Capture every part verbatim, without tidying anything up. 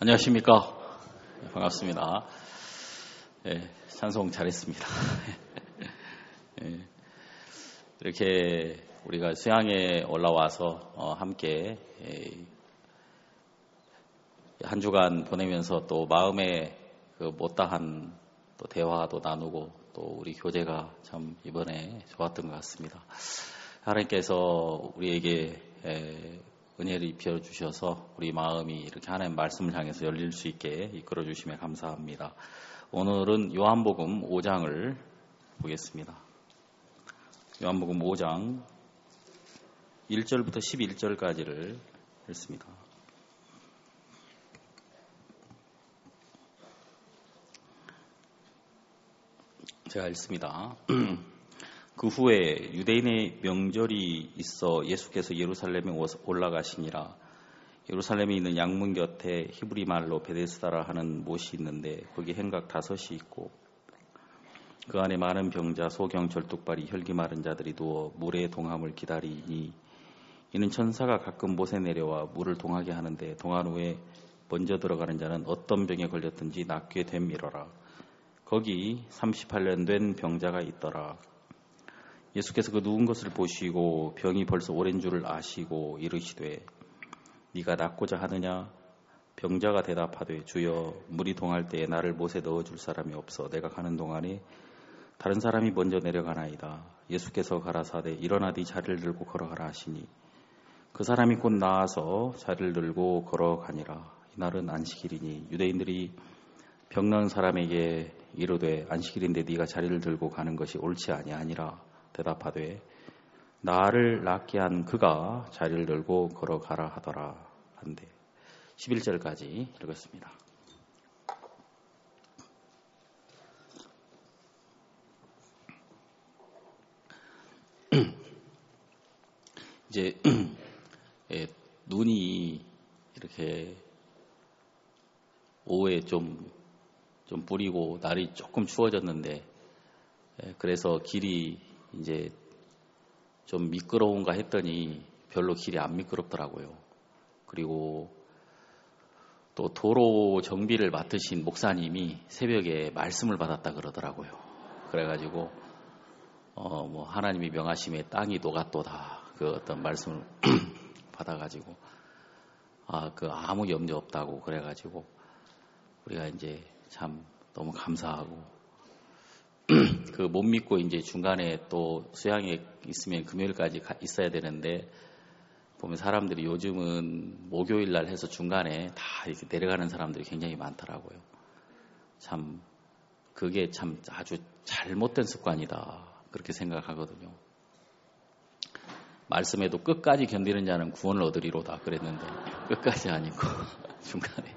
안녕하십니까. 반갑습니다. 예, 찬송 잘했습니다. 예, 이렇게 우리가 수양에 올라와서 어, 함께 예, 한 주간 보내면서 또 마음에 그 못다한 또 대화도 나누고 또 우리 교제가 참 이번에 좋았던 것 같습니다. 하나님께서 우리에게 예, 은혜를 입혀 주셔서 우리 마음이 이렇게 하나님 말씀을 향해서 열릴 수 있게 이끌어 주심에 감사합니다. 오늘은 요한복음 오 장을 보겠습니다. 요한복음 오 장 일 절부터 십일 절까지를 읽습니다. 제가 읽습니다. 그 후에 유대인의 명절이 있어 예수께서 예루살렘에 올라가시니라. 예루살렘에 있는 양문 곁에 히브리 말로 베데스다라 하는 못이 있는데 거기 행각 다섯이 있고 그 안에 많은 병자, 소경, 절뚝발이, 혈기 마른 자들이 누워 물의 동함을 기다리니 이는 천사가 가끔 못에 내려와 물을 동하게 하는데 동한 후에 먼저 들어가는 자는 어떤 병에 걸렸든지 낫게 됨이러라. 거기 삼십팔 년 된 병자가 있더라. 예수께서 그 누운 것을 보시고 병이 벌써 오랜 줄을 아시고 이르시되 네가 낫고자 하느냐? 병자가 대답하되 주여 물이 동할 때에 나를 못에 넣어줄 사람이 없어 내가 가는 동안에 다른 사람이 먼저 내려가나이다. 예수께서 가라사대 일어나 네 자리를 들고 걸어가라 하시니 그 사람이 곧 나와서 자리를 들고 걸어가니라. 이날은 안식일이니 유대인들이 병 나은 사람에게 이르되 안식일인데 네가 자리를 들고 가는 것이 옳지 아니하니라. 대답하되 나를 낫게 한 그가 자리를 들고 걸어가라 하더라 한데 십일 절까지 읽었습니다. 이제 예, 눈이 이렇게 오후에 좀, 좀 뿌리고 날이 조금 추워졌는데 예, 그래서 길이 이제 좀 미끄러운가 했더니 별로 길이 안 미끄럽더라고요. 그리고 또 도로 정비를 맡으신 목사님이 새벽에 말씀을 받았다 그러더라고요. 그래가지고 어 뭐 하나님이 명하심에 땅이 녹았도다 그 어떤 말씀을 받아가지고 아 그 아무 염려 없다고 그래가지고 우리가 이제 참 너무 감사하고 그 못 믿고 이제 중간에 또 수양에 있으면 금요일까지 가, 있어야 되는데 보면 사람들이 요즘은 목요일 날 해서 중간에 다 이렇게 내려가는 사람들이 굉장히 많더라고요. 참 그게 참 아주 잘못된 습관이다 그렇게 생각하거든요. 말씀에도 끝까지 견디는 자는 구원을 얻으리로다 그랬는데 끝까지 아니고 중간에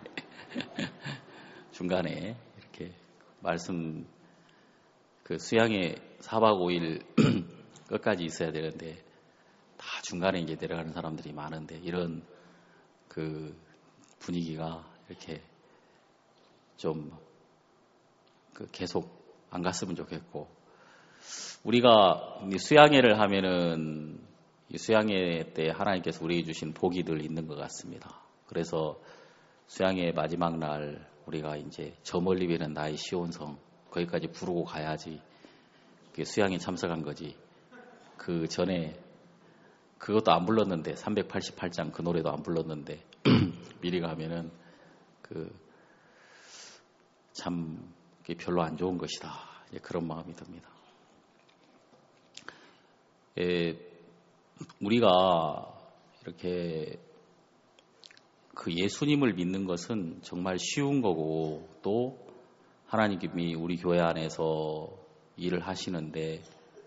중간에 이렇게 말씀 그 수양에 사박 오일 끝까지 있어야 되는데 다 중간에 이제 내려가는 사람들이 많은데 이런 그 분위기가 이렇게 좀 그 계속 안 갔으면 좋겠고 우리가 수양회를 하면은 이 수양회 때 하나님께서 우리에게 주신 복이 늘 있는 것 같습니다. 그래서 수양회 마지막 날 우리가 이제 저 멀리 비는 나의 시온성 거기까지 부르고 가야지 수양에 참석한 거지. 그 전에 그것도 안 불렀는데 삼백팔십팔 장 그 노래도 안 불렀는데 미리 가면은 그 참 별로 안 좋은 것이다. 그런 마음이 듭니다. 예, 우리가 이렇게 그 예수님을 믿는 것은 정말 쉬운 거고 또 하나님이 우리 교회 안에서 일을 하시는데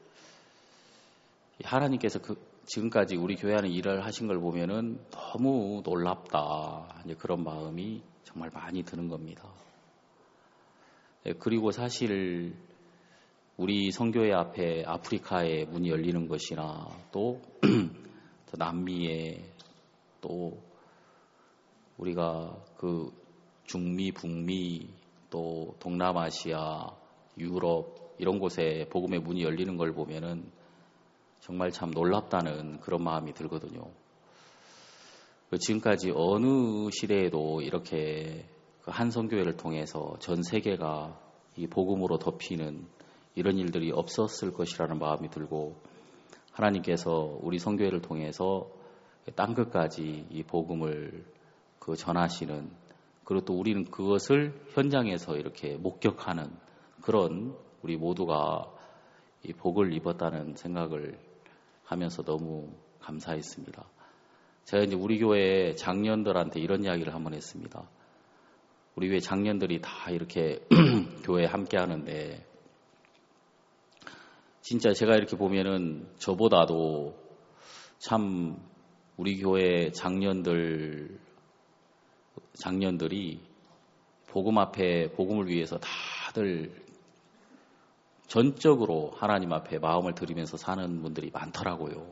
하나님께서 그 지금까지 우리 교회 안에 일을 하신 걸 보면은 너무 놀랍다 이제 그런 마음이 정말 많이 드는 겁니다. 네, 그리고 사실 우리 선교회 앞에 아프리카에 문이 열리는 것이나 또 남미에 또 우리가 그 중미, 북미 또 동남아시아, 유럽 이런 곳에 복음의 문이 열리는 걸 보면은 정말 참 놀랍다는 그런 마음이 들거든요. 지금까지 어느 시대에도 이렇게 한 선교회를 통해서 전 세계가 이 복음으로 덮이는 이런 일들이 없었을 것이라는 마음이 들고, 하나님께서 우리 선교회를 통해서 땅끝까지 이 복음을 그 전하시는, 그리고 또 우리는 그것을 현장에서 이렇게 목격하는 그런 우리 모두가 이 복을 입었다는 생각을 하면서 너무 감사했습니다. 제가 이제 우리 교회 장년들한테 이런 이야기를 한번 했습니다. 우리 교회 장년들이 다 이렇게 교회에 함께 하는데, 진짜 제가 이렇게 보면은 저보다도 참 우리 교회 장년들, 장년들이 복음 앞에, 복음을 위해서 다들 전적으로 하나님 앞에 마음을 들이면서 사는 분들이 많더라고요.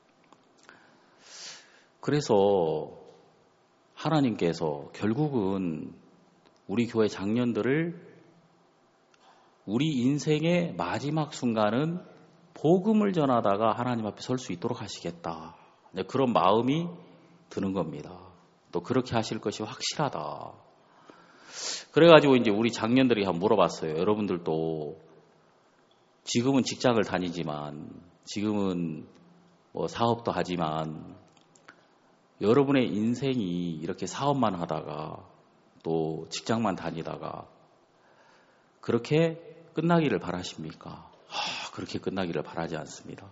그래서 하나님께서 결국은 우리 교회 장년들을 우리 인생의 마지막 순간은 복음을 전하다가 하나님 앞에 설 수 있도록 하시겠다. 그런 마음이 드는 겁니다. 또 그렇게 하실 것이 확실하다. 그래가지고 이제 우리 장년들이 한번 물어봤어요. 여러분들도 지금은 직장을 다니지만, 지금은 뭐 사업도 하지만, 여러분의 인생이 이렇게 사업만 하다가 또 직장만 다니다가 그렇게 끝나기를 바라십니까? 아, 그렇게 끝나기를 바라지 않습니다.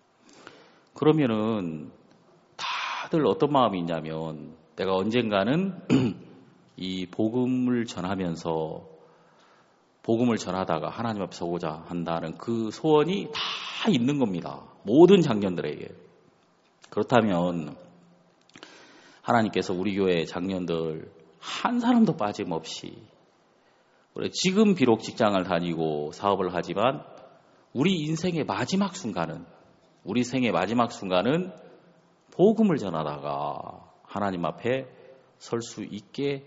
그러면은 다들 어떤 마음이 있냐면, 내가 언젠가는 이 복음을 전하면서 복음을 전하다가 하나님 앞에 서고자 한다는 그 소원이 다 있는 겁니다. 모든 장년들에게. 그렇다면 하나님께서 우리 교회 장년들 한 사람도 빠짐없이, 지금 비록 직장을 다니고 사업을 하지만 우리 인생의 마지막 순간은, 우리 생의 마지막 순간은 복음을 전하다가 하나님 앞에 설 수 있게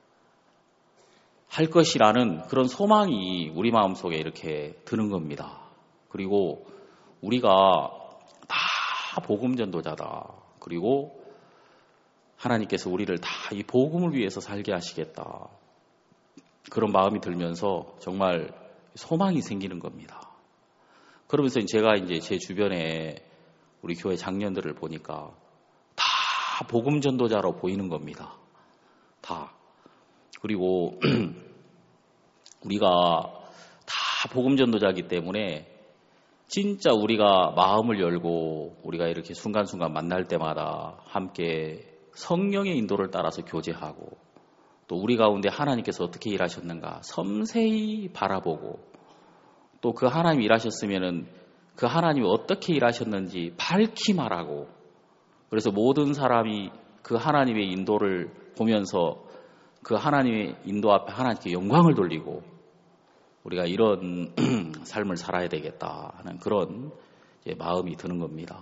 할 것이라는 그런 소망이 우리 마음속에 이렇게 드는 겁니다. 그리고 우리가 다 복음 전도자다. 그리고 하나님께서 우리를 다 이 복음을 위해서 살게 하시겠다. 그런 마음이 들면서 정말 소망이 생기는 겁니다. 그러면서 제가 이제 제 주변에 우리 교회 장년들을 보니까 다 복음 전도자로 보이는 겁니다. 다. 그리고 우리가 다 복음 전도자이기 때문에 진짜 우리가 마음을 열고 우리가 이렇게 순간순간 만날 때마다 함께 성령의 인도를 따라서 교제하고, 또 우리 가운데 하나님께서 어떻게 일하셨는가 섬세히 바라보고, 또 그 하나님이 일하셨으면은 그 하나님이 어떻게 일하셨는지 밝히 말하고, 그래서 모든 사람이 그 하나님의 인도를 보면서 그 하나님의 인도 앞에 하나님께 영광을 돌리고, 우리가 이런 삶을 살아야 되겠다 하는 그런 이제 마음이 드는 겁니다.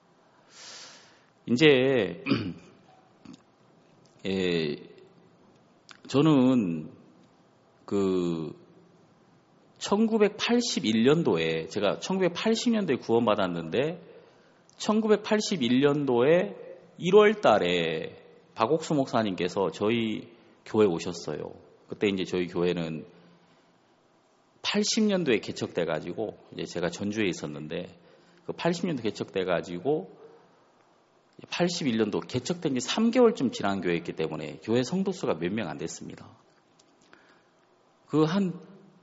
이제 예, 저는 그 천구백팔십일 년도에, 제가 천구백팔십 년도에 구원받았는데 천구백팔십일 년도에 일월 달에 박옥수 목사님께서 저희 교회에 오셨어요. 그때 이제 저희 교회는 팔십 년도에 개척돼 가지고, 이제 제가 전주에 있었는데 그 팔십 년도 개척돼 가지고 팔십일 년도 개척된 지 삼 개월쯤 지난 교회였기 때문에 교회 성도수가 몇 명 안 됐습니다. 그 한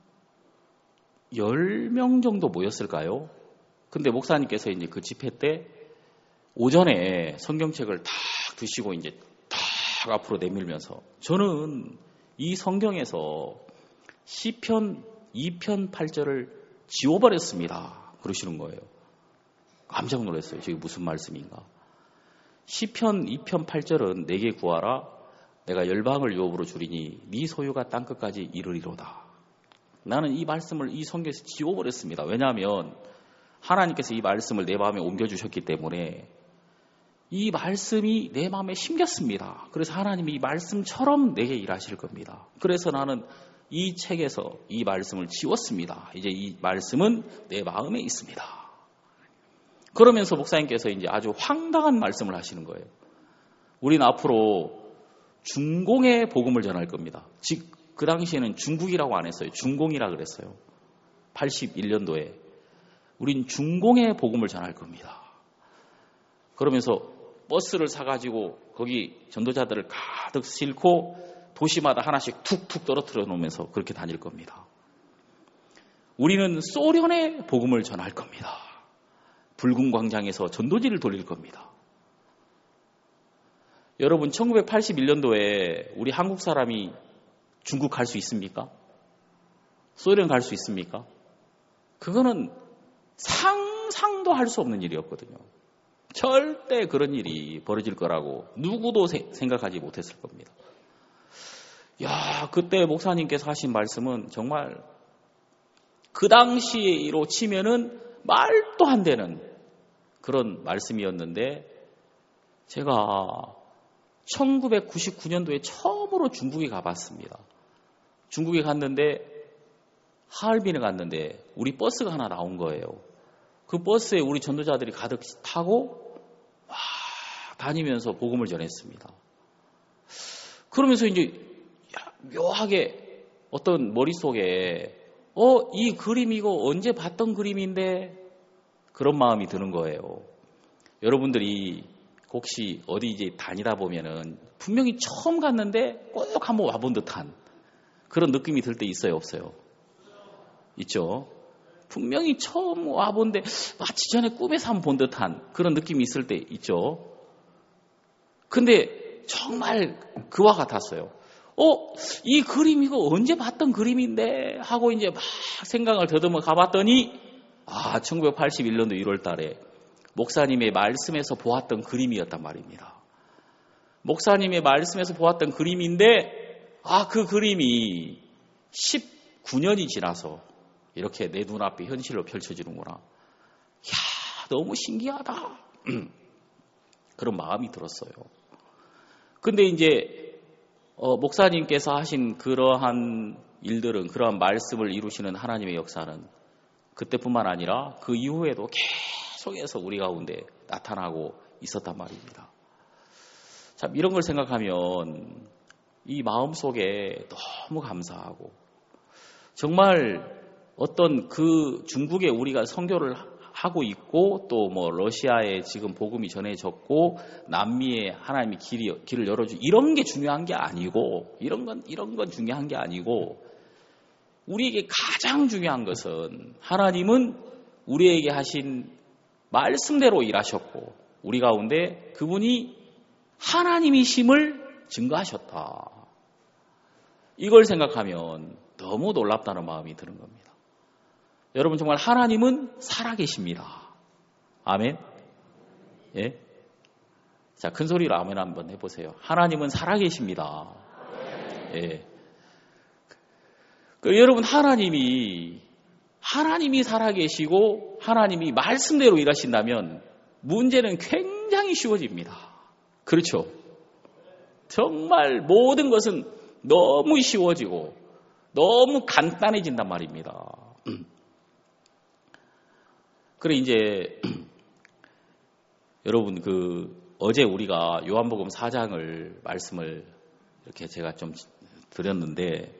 열 명 정도 모였을까요? 근데 목사님께서 이제 그 집회 때 오전에 성경책을 탁 드시고 이제 탁 앞으로 내밀면서, 저는 이 성경에서 시편 이 편 팔 절을 지워버렸습니다. 그러시는 거예요. 깜짝 놀랐어요. 저게 무슨 말씀인가? 시편 이 편 팔 절은 내게 구하라. 내가 열방을 유업으로 주리니 네 소유가 땅끝까지 이르리로다. 나는 이 말씀을 이 성경에서 지워버렸습니다. 왜냐하면 하나님께서 이 말씀을 내 마음에 옮겨주셨기 때문에 이 말씀이 내 마음에 심겼습니다. 그래서 하나님이 이 말씀처럼 내게 일하실 겁니다. 그래서 나는 이 책에서 이 말씀을 지웠습니다. 이제 이 말씀은 내 마음에 있습니다. 그러면서 목사님께서 이제 아주 황당한 말씀을 하시는 거예요. 우리는 앞으로 중공의 복음을 전할 겁니다. 즉, 그 당시에는 중국이라고 안 했어요. 중공이라 그랬어요. 팔십일 년도에. 우린 중공의 복음을 전할 겁니다. 그러면서 버스를 사가지고 거기 전도자들을 가득 싣고 도시마다 하나씩 툭툭 떨어뜨려 놓으면서 그렇게 다닐 겁니다. 우리는 소련의 복음을 전할 겁니다. 붉은 광장에서 전도지를 돌릴 겁니다. 여러분, 천구백팔십일 년도에 우리 한국 사람이 중국 갈 수 있습니까? 소련 갈 수 있습니까? 그거는 상상도 할 수 없는 일이었거든요. 절대 그런 일이 벌어질 거라고 누구도 세, 생각하지 못했을 겁니다. 야, 그때 목사님께서 하신 말씀은 정말 그 당시로 치면은 말도 안 되는 그런 말씀이었는데, 제가 천구백구십구 년도에 처음으로 중국에 가봤습니다. 중국에 갔는데, 하얼빈에 갔는데 우리 버스가 하나 나온 거예요. 그 버스에 우리 전도자들이 가득 타고 와, 다니면서 복음을 전했습니다. 그러면서 이제 묘하게 어떤 머릿속에 어, 이 그림 이거 언제 봤던 그림인데, 그런 마음이 드는 거예요. 여러분들이 혹시 어디 이제 다니다 보면은 분명히 처음 갔는데 꼭 한번 와본 듯한 그런 느낌이 들 때 있어요, 없어요? 있죠? 분명히 처음 와본데 마치 전에 꿈에서 한번 본 듯한 그런 느낌이 있을 때 있죠? 근데 정말 그와 같았어요. 어, 이 그림 이거 언제 봤던 그림인데 하고 이제 막 생각을 더듬어 가봤더니, 아, 천구백팔십일 년도 일월 달에 목사님의 말씀에서 보았던 그림이었단 말입니다. 목사님의 말씀에서 보았던 그림인데, 아, 그 그림이 십구 년이 지나서 이렇게 내 눈앞에 현실로 펼쳐지는구나. 이야, 너무 신기하다. 그런 마음이 들었어요. 근데 이제 어, 목사님께서 하신 그러한 일들은, 그러한 말씀을 이루시는 하나님의 역사는 그때뿐만 아니라 그 이후에도 계속해서 우리 가운데 나타나고 있었단 말입니다. 참, 이런 걸 생각하면 이 마음속에 너무 감사하고, 정말 어떤 그 중국에 우리가 선교를 하고 있고, 또 뭐 러시아에 지금 복음이 전해졌고, 남미에 하나님이 길이, 길을 열어주, 이런 게 중요한 게 아니고, 이런 건 이런 건 중요한 게 아니고, 우리에게 가장 중요한 것은 하나님은 우리에게 하신 말씀대로 일하셨고, 우리 가운데 그분이 하나님이심을 증거하셨다. 이걸 생각하면 너무 놀랍다는 마음이 드는 겁니다. 여러분, 정말 하나님은 살아계십니다. 아멘. 예? 자, 큰 소리로 아멘 한번 해보세요. 하나님은 살아계십니다. 예. 그, 여러분, 하나님이 하나님이 살아계시고 하나님이 말씀대로 일하신다면 문제는 굉장히 쉬워집니다. 그렇죠? 정말 모든 것은 너무 쉬워지고 너무 간단해진단 말입니다. 그래, 이제 여러분, 그 어제 우리가 요한복음 사 장을 말씀을 이렇게 제가 좀 드렸는데,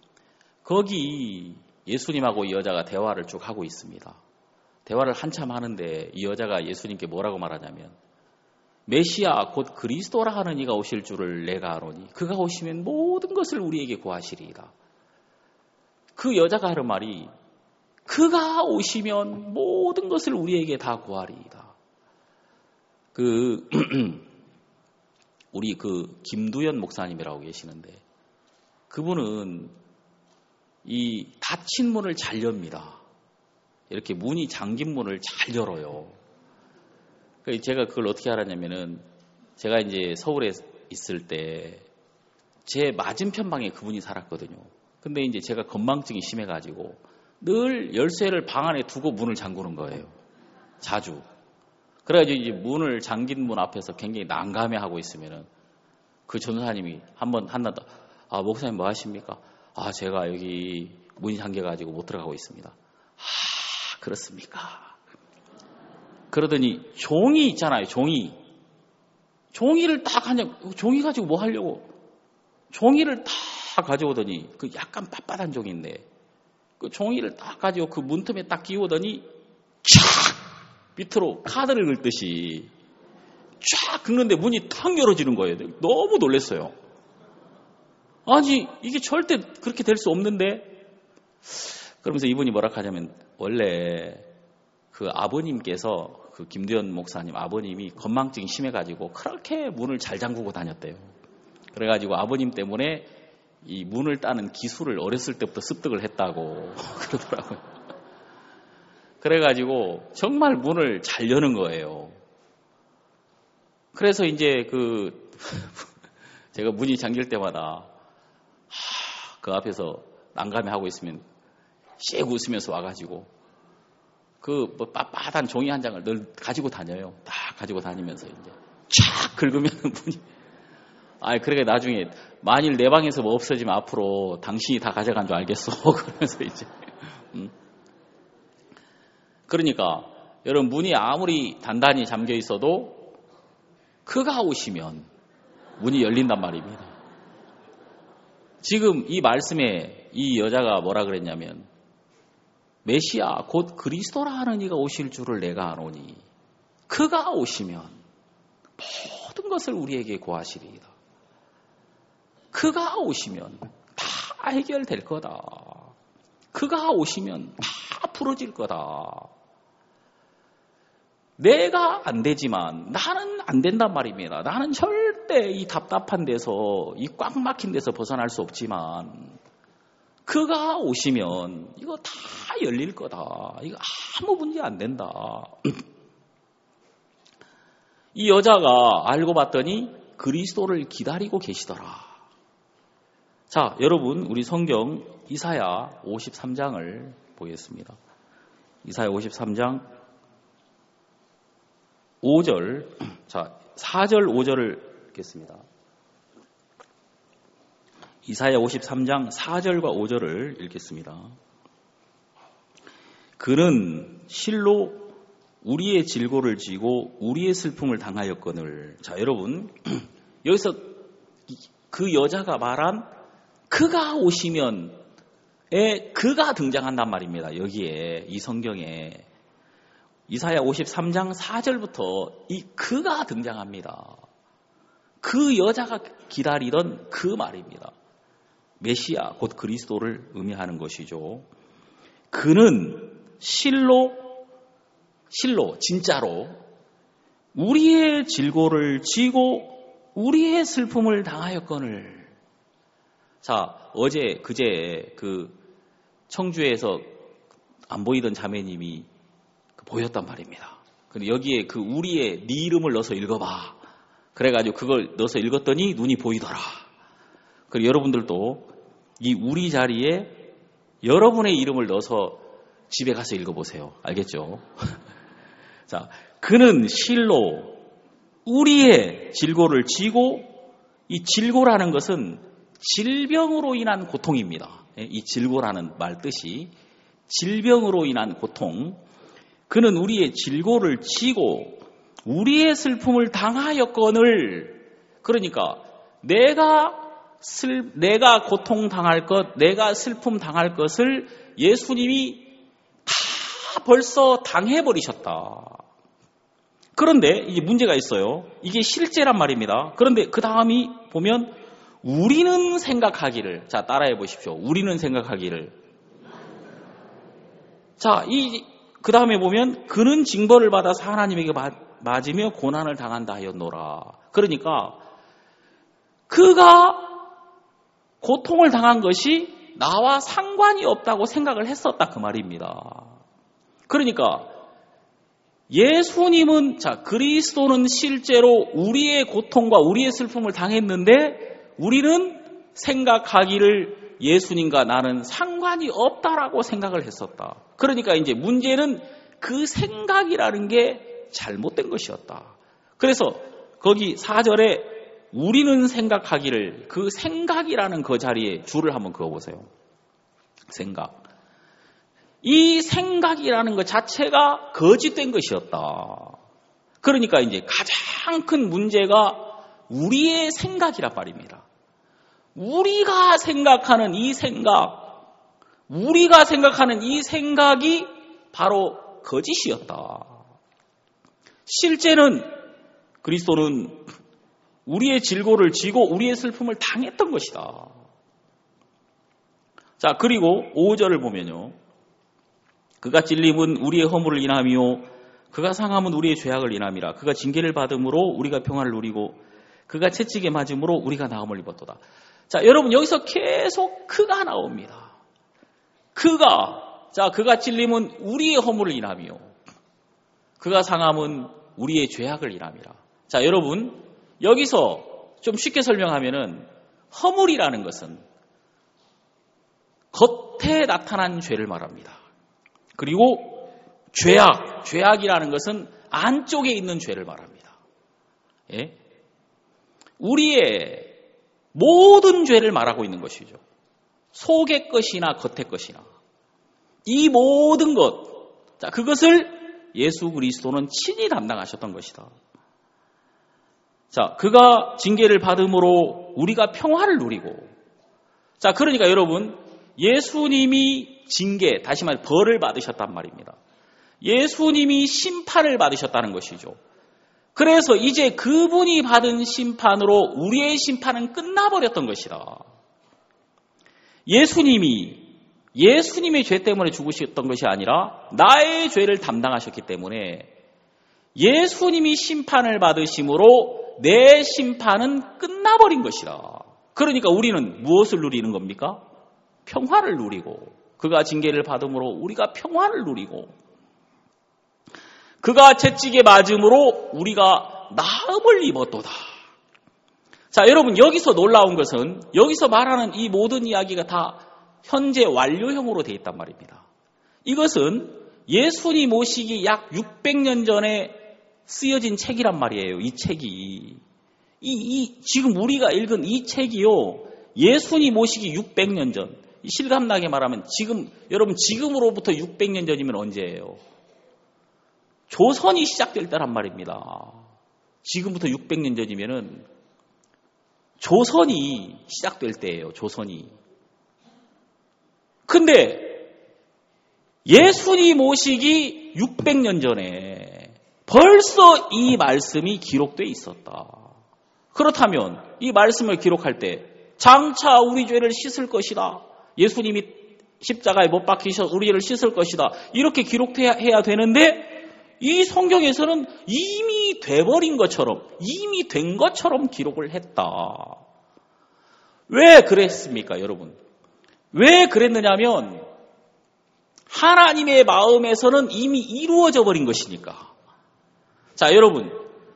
거기 예수님하고 이 여자가 대화를 쭉 하고 있습니다. 대화를 한참 하는데 이 여자가 예수님께 뭐라고 말하냐면, 메시아 곧 그리스도라 하는 이가 오실 줄을 내가 아노니 그가 오시면 모든 것을 우리에게 구하시리이다. 그 여자가 하는 말이, 그가 오시면 모든 것을 우리에게 다 구하리이다. 그 우리 그 김두현 목사님이라고 계시는데, 그분은 이 닫힌 문을 잘 엽니다. 이렇게 문이 잠긴 문을 잘 열어요. 제가 그걸 어떻게 알았냐면은, 제가 이제 서울에 있을 때 제 맞은편 방에 그분이 살았거든요. 근데 이제 제가 건망증이 심해가지고 늘 열쇠를 방 안에 두고 문을 잠그는 거예요. 자주. 그래가지고 이제 문을 잠긴 문 앞에서 굉장히 난감해하고 있으면은 그 전사님이 한번 한나다, 아, 목사님 뭐 하십니까? 아, 제가 여기 문이 잠겨가지고 못 들어가고 있습니다. 아, 그렇습니까? 그러더니 종이 있잖아요, 종이. 종이를 딱 그냥 종이 가지고 뭐 하려고 종이를 다 가져오더니 그 약간 빳빳한 종이인데 그 종이를 딱 가지고 그 문틈에 딱 끼우더니 촥 밑으로 카드를 긁듯이 쫙 긁는데 문이 탁 열어지는 거예요. 너무 놀랐어요. 아니 이게 절대 그렇게 될 수 없는데 그러면서 이분이 뭐라 하냐면 원래 그 아버님께서 그 김두현 목사님 아버님이 건망증이 심해가지고 그렇게 문을 잘 잠그고 다녔대요. 그래가지고 아버님 때문에 이 문을 따는 기술을 어렸을 때부터 습득을 했다고 그러더라고요. 그래가지고 정말 문을 잘 여는 거예요. 그래서 이제 그 제가 문이 잠길 때마다 하, 그 앞에서 난감해하고 있으면 씩 웃으면서 와가지고 그 뭐 빳빳한 종이 한 장을 늘 가지고 다녀요. 딱 가지고 다니면서 이제 촥 긁으면 문이 아 그러게 나중에 만일 내 방에서 뭐 없어지면 앞으로 당신이 다 가져간 줄 알겠어. 그러면서 이제 음. 그러니까 여러분 문이 아무리 단단히 잠겨 있어도 그가 오시면 문이 열린단 말입니다. 지금 이 말씀에 이 여자가 뭐라 그랬냐면 메시아 곧 그리스도라 하는 이가 오실 줄을 내가 아노니 그가 오시면 모든 것을 우리에게 고하시리이다. 그가 오시면 다 해결될 거다. 그가 오시면 다 풀어질 거다. 내가 안 되지만 나는 안 된단 말입니다. 나는 절대 이 답답한 데서 이 꽉 막힌 데서 벗어날 수 없지만 그가 오시면 이거 다 열릴 거다. 이거 아무 문제 안 된다. 이 여자가 알고 봤더니 그리스도를 기다리고 계시더라. 자, 여러분 우리 성경 이사야 오십삼 장을 보겠습니다. 이사야 오십삼 장 오 절, 자, 사 절 오 절을 읽겠습니다. 이사야 오십삼 장 사 절과 오 절을 읽겠습니다. 그는 실로 우리의 질고를 지고 우리의 슬픔을 당하였거늘. 자, 여러분 여기서 그 여자가 말한 그가 오시면에 그가 등장한단 말입니다. 여기에 이 성경에 이사야 오십삼 장 사 절부터 이 그가 등장합니다. 그 여자가 기다리던 그 말입니다. 메시아 곧 그리스도를 의미하는 것이죠. 그는 실로 실로 진짜로 우리의 질고를 지고 우리의 슬픔을 당하였거늘. 자, 어제 그제 그 청주에서 안 보이던 자매님이 보였단 말입니다. 근데 여기에 그 우리의 네 이름을 넣어서 읽어봐. 그래가지고 그걸 넣어서 읽었더니 눈이 보이더라. 그리고 여러분들도 이 우리 자리에 여러분의 이름을 넣어서 집에 가서 읽어보세요. 알겠죠? 자, 그는 실로 우리의 질고를 지고, 이 질고라는 것은 질병으로 인한 고통입니다. 이 질고라는 말 뜻이 질병으로 인한 고통. 그는 우리의 질고를 지고 우리의 슬픔을 당하였거늘. 그러니까 내가 슬, 내가 고통 당할 것, 내가 슬픔 당할 것을 예수님이 다 벌써 당해버리셨다. 그런데 이게 문제가 있어요. 이게 실제란 말입니다. 그런데 그 다음이 보면 우리는 생각하기를, 자 따라해 보십시오. 우리는 생각하기를. 자, 이 그 다음에 보면 그는 징벌을 받아서 하나님에게 맞으며 고난을 당한다 하였노라. 그러니까 그가 고통을 당한 것이 나와 상관이 없다고 생각을 했었다 그 말입니다. 그러니까 예수님은, 자, 그리스도는 실제로 우리의 고통과 우리의 슬픔을 당했는데 우리는 생각하기를 예수님과 나는 상관이 없다라고 생각을 했었다. 그러니까 이제 문제는 그 생각이라는 게 잘못된 것이었다. 그래서 거기 사 절에 우리는 생각하기를, 그 생각이라는 그 자리에 줄을 한번 그어보세요. 생각. 이 생각이라는 것 자체가 거짓된 것이었다. 그러니까 이제 가장 큰 문제가 우리의 생각이란 말입니다. 우리가 생각하는 이 생각, 우리가 생각하는 이 생각이 바로 거짓이었다. 실제는 그리스도는 우리의 질고를 지고 우리의 슬픔을 당했던 것이다. 자, 그리고 오 절을 보면요. 그가 찔림은 우리의 허물을 인함이요 그가 상함은 우리의 죄악을 인함이라. 그가 징계를 받음으로 우리가 평안을 누리고 그가 채찍에 맞음으로 우리가 나음을 입었도다. 자, 여러분 여기서 계속 그가 나옵니다. 그가, 자, 그가 찔림은 우리의 허물을 인함이요 그가 상함은 우리의 죄악을 인함이라. 자, 여러분 여기서 좀 쉽게 설명하면은 허물이라는 것은 겉에 나타난 죄를 말합니다. 그리고 죄악, 죄악이라는 것은 안쪽에 있는 죄를 말합니다. 예? 우리의 모든 죄를 말하고 있는 것이죠. 속의 것이나 겉의 것이나 이 모든 것, 자, 그것을 예수 그리스도는 친히 담당하셨던 것이다. 자, 그가 징계를 받음으로 우리가 평화를 누리고, 자, 그러니까 여러분 예수님이 징계, 다시 말해 벌을 받으셨단 말입니다. 예수님이 심판을 받으셨다는 것이죠. 그래서 이제 그분이 받은 심판으로 우리의 심판은 끝나버렸던 것이다. 예수님이 예수님의 죄 때문에 죽으셨던 것이 아니라 나의 죄를 담당하셨기 때문에 예수님이 심판을 받으심으로 내 심판은 끝나버린 것이다. 그러니까 우리는 무엇을 누리는 겁니까? 평화를 누리고, 그가 징계를 받음으로 우리가 평화를 누리고, 그가 채찍에 맞음으로 우리가 나음을 입었도다. 자, 여러분 여기서 놀라운 것은 여기서 말하는 이 모든 이야기가 다 현재 완료형으로 되어 있단 말입니다. 이것은 예수님 오시기 약 육백 년 전에 쓰여진 책이란 말이에요. 이 책이. 이, 이, 지금 우리가 읽은 이 책이요. 예수님 오시기 육백 년 전. 실감나게 말하면 지금, 여러분 지금으로부터 육백 년 전이면 언제예요? 조선이 시작될 때란 말입니다. 지금부터 육백 년 전이면은 조선이 시작될 때예요. 조선이. 근데 예수님 오시기 육백 년 전에 벌써 이 말씀이 기록되어 있었다. 그렇다면 이 말씀을 기록할 때 장차 우리 죄를 씻을 것이다. 예수님이 십자가에 못 박히셔 우리 죄를 씻을 것이다. 이렇게 기록해야 되는데 이 성경에서는 이미 돼버린 것처럼, 이미 된 것처럼 기록을 했다. 왜 그랬습니까, 여러분? 왜 그랬느냐면 하나님의 마음에서는 이미 이루어져 버린 것이니까. 자, 여러분,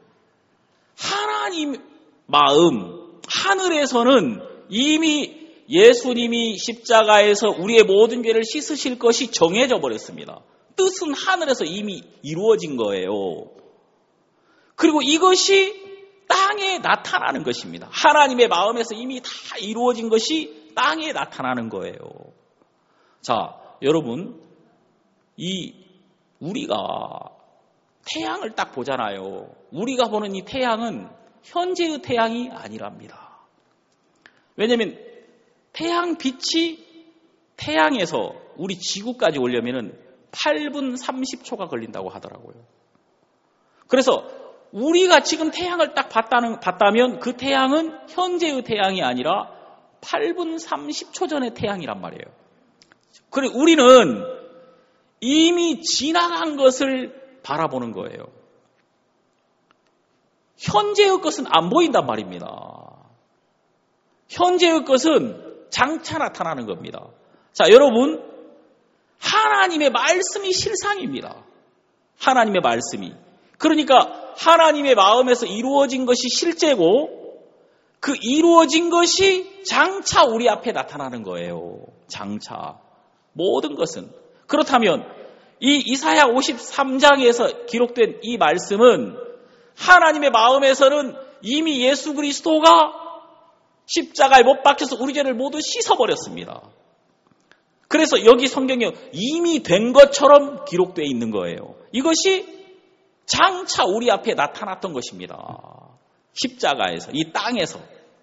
하나님 마음, 하늘에서는 이미 예수님이 십자가에서 우리의 모든 죄를 씻으실 것이 정해져 버렸습니다. 뜻은 하늘에서 이미 이루어진 거예요. 그리고 이것이 땅에 나타나는 것입니다. 하나님의 마음에서 이미 다 이루어진 것이 땅에 나타나는 거예요. 자, 여러분, 이 우리가 태양을 딱 보잖아요. 우리가 보는 이 태양은 현재의 태양이 아니랍니다. 왜냐하면 태양 빛이 태양에서 우리 지구까지 오려면은 팔 분 삼십 초가 걸린다고 하더라고요. 그래서 우리가 지금 태양을 딱 봤다는, 봤다면 그 태양은 현재의 태양이 아니라 팔 분 삼십 초 전의 태양이란 말이에요. 그래, 우리는 이미 지나간 것을 바라보는 거예요. 현재의 것은 안 보인단 말입니다. 현재의 것은 장차 나타나는 겁니다. 자, 여러분, 하나님의 말씀이 실상입니다. 하나님의 말씀이. 그러니까 하나님의 마음에서 이루어진 것이 실제고 그 이루어진 것이 장차 우리 앞에 나타나는 거예요. 장차. 모든 것은. 그렇다면 이 이사야 오십삼 장에서 기록된 이 말씀은 하나님의 마음에서는 이미 예수 그리스도가 십자가에 못 박혀서 우리 죄를 모두 씻어버렸습니다. 그래서 여기 성경에 이미 된 것처럼 기록되어 있는 거예요. 이것이 장차 우리 앞에 나타났던 것입니다. 십자가에서, 이 땅에서.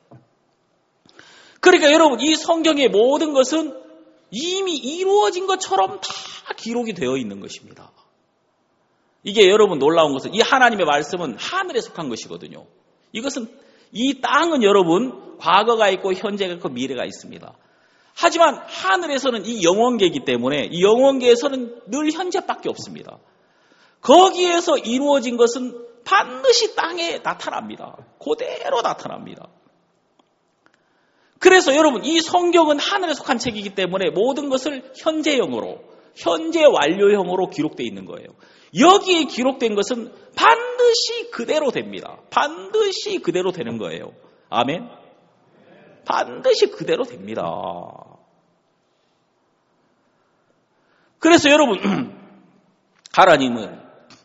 그러니까 여러분, 이 성경의 모든 것은 이미 이루어진 것처럼 다 기록이 되어 있는 것입니다. 이게 여러분 놀라운 것은 이 하나님의 말씀은 하늘에 속한 것이거든요. 이것은 이 땅은 여러분 과거가 있고 현재가 있고 미래가 있습니다. 하지만 하늘에서는 이 영원계이기 때문에 이 영원계에서는 늘 현재밖에 없습니다. 거기에서 이루어진 것은 반드시 땅에 나타납니다. 그대로 나타납니다. 그래서 여러분 이 성경은 하늘에 속한 책이기 때문에 모든 것을 현재형으로, 현재 완료형으로 기록되어 있는 거예요. 여기에 기록된 것은 반드시 그대로 됩니다. 반드시 그대로 되는 거예요. 아멘? 반드시 그대로 됩니다. 그래서 여러분, 하나님은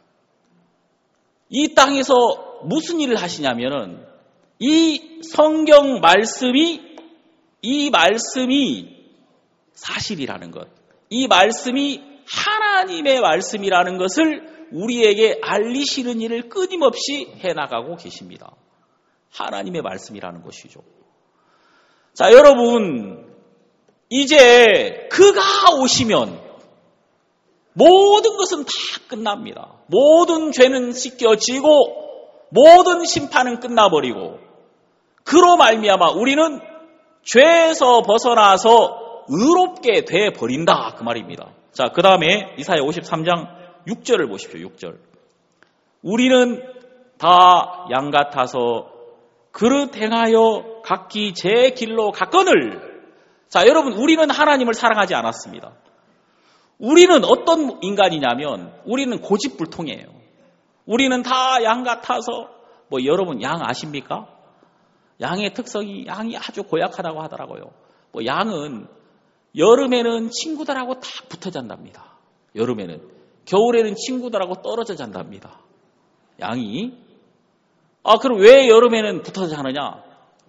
이 땅에서 무슨 일을 하시냐면은 이 성경 말씀이, 이 말씀이 사실이라는 것, 이 말씀이 하나님의 말씀이라는 것을 우리에게 알리시는 일을 끊임없이 해나가고 계십니다. 하나님의 말씀이라는 것이죠. 자, 여러분, 이제 그가 오시면 모든 것은 다 끝납니다. 모든 죄는 씻겨지고 모든 심판은 끝나버리고 그로 말미암아 우리는 죄에서 벗어나서 의롭게 돼 버린다, 그 말입니다. 자, 그 다음에 이사야 오십삼 장 육 절을 보십시오. 육 절. 우리는 다 양 같아서 그릇 행하여 각기 제 길로 갔거늘. 자, 여러분, 우리는 하나님을 사랑하지 않았습니다. 우리는 어떤 인간이냐면 우리는 고집불통이에요. 우리는 다 양 같아서, 뭐 여러분 양 아십니까? 양의 특성이, 양이 아주 고약하다고 하더라고요. 뭐 양은 여름에는 친구들하고 다 붙어 잔답니다. 여름에는. 겨울에는 친구들하고 떨어져 잔답니다. 양이. 아, 그럼 왜 여름에는 붙어 자느냐?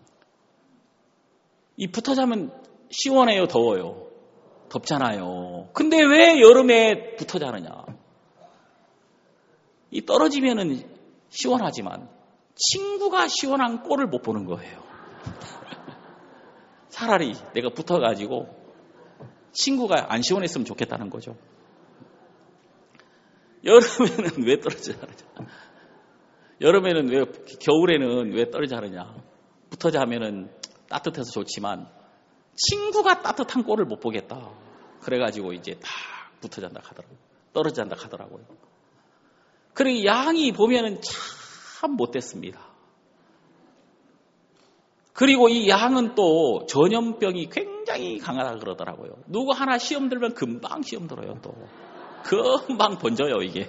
이 붙어 자면 시원해요, 더워요? 덥잖아요. 근데 왜 여름에 붙어 자느냐? 이 떨어지면은 시원하지만 친구가 시원한 꼴을 못 보는 거예요. 차라리 내가 붙어가지고 친구가 안 시원했으면 좋겠다는 거죠. 여름에는 왜 떨어져 자느냐? 여름에는 왜, 겨울에는 왜 떨어져 자느냐? 붙어 자면은 따뜻해서 좋지만 친구가 따뜻한 꼴을 못 보겠다. 그래가지고 이제 다 붙어 잔다 하더라고요. 떨어져 잔다 하더라고요. 그리고 양이 보면은 참 못됐습니다. 그리고 이 양은 또 전염병이 굉장히 강하다 그러더라고요. 누구 하나 시험 들면 금방 시험 들어요, 또. 금방 번져요, 이게.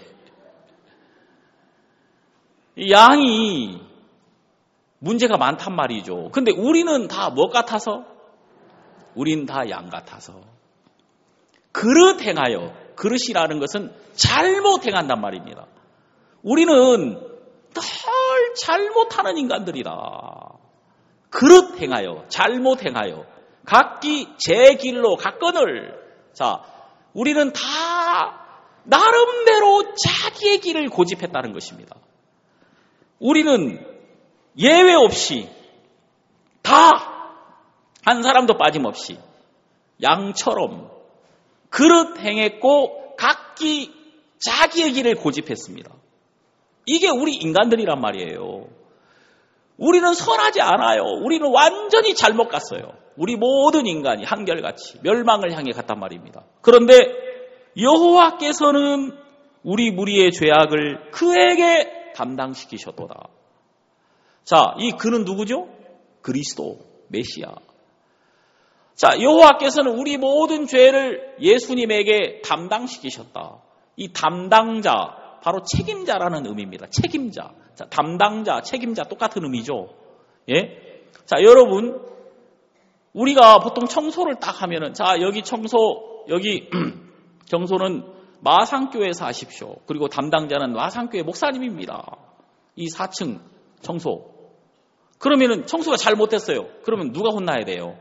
이 양이 문제가 많단 말이죠. 근데 우리는 다 뭐 같아서? 우린 다 양 같아서. 그릇 행하여, 그릇이라는 것은 잘못 행한단 말입니다. 우리는 늘 잘못하는 인간들이다. 그릇 행하여, 잘못 행하여, 각기 제 길로 갔거늘. 자, 우리는 다 나름대로 자기의 길을 고집했다는 것입니다. 우리는 예외 없이 다 한 사람도 빠짐없이 양처럼 그릇 행했고 각기 자기의 길을 고집했습니다. 이게 우리 인간들이란 말이에요. 우리는 선하지 않아요. 우리는 완전히 잘못 갔어요. 우리 모든 인간이 한결같이 멸망을 향해 갔단 말입니다. 그런데 여호와께서는 우리 무리의 죄악을 그에게 담당시키셨도다. 자, 이 그는 누구죠? 그리스도, 메시아. 자, 여호와께서는 우리 모든 죄를 예수님에게 담당시키셨다. 이 담당자, 바로 책임자라는 의미입니다. 책임자. 자, 담당자, 책임자 똑같은 의미죠. 예? 자, 여러분, 우리가 보통 청소를 딱 하면은, 자, 여기 청소, 여기 청소는 마산교회에서 하십시오. 그리고 담당자는 마산교회 목사님입니다. 이 사 층 청소. 그러면은 청소가 잘못됐어요. 그러면 누가 혼나야 돼요?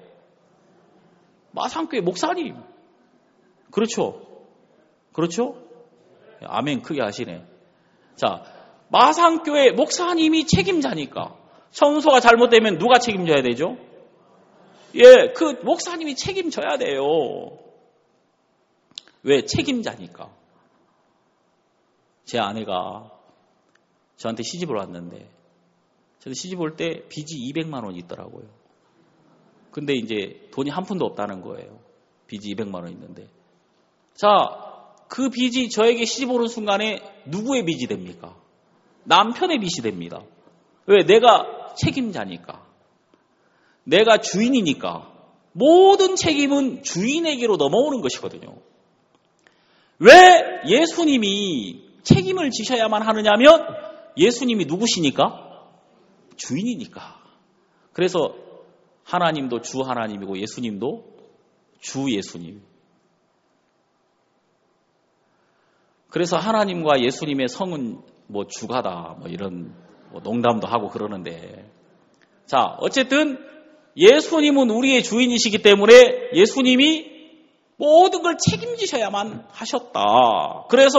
마산교회 목사님. 그렇죠? 그렇죠? 아멘 크게 하시네. 자, 마산교회 목사님이 책임자니까 청소가 잘못되면 누가 책임져야 되죠? 예, 그 목사님이 책임져야 돼요. 왜? 책임자니까. 제 아내가 저한테 시집을 왔는데 저도 시집 올 때 빚이 이백만 원이 있더라고요. 근데 이제 돈이 한 푼도 없다는 거예요. 빚이 이백만 원 있는데. 자, 그 빚이 저에게 시집 오는 순간에 누구의 빚이 됩니까? 남편의 빚이 됩니다. 왜? 내가 책임자니까. 내가 주인이니까. 모든 책임은 주인에게로 넘어오는 것이거든요. 왜 예수님이 책임을 지셔야만 하느냐면 예수님이 누구시니까? 주인이니까. 그래서 하나님도 주 하나님이고 예수님도 주 예수님. 그래서 하나님과 예수님의 성은 뭐 주가다 뭐 이런 뭐 농담도 하고 그러는데, 자, 어쨌든 예수님은 우리의 주인이시기 때문에 예수님이 모든 걸 책임지셔야만 하셨다. 그래서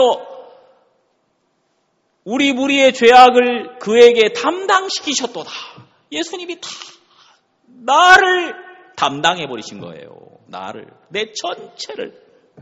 우리 무리의 죄악을 그에게 담당시키셨도다. 예수님이 다 나를 담당해버리신 거예요. 나를, 내 전체를.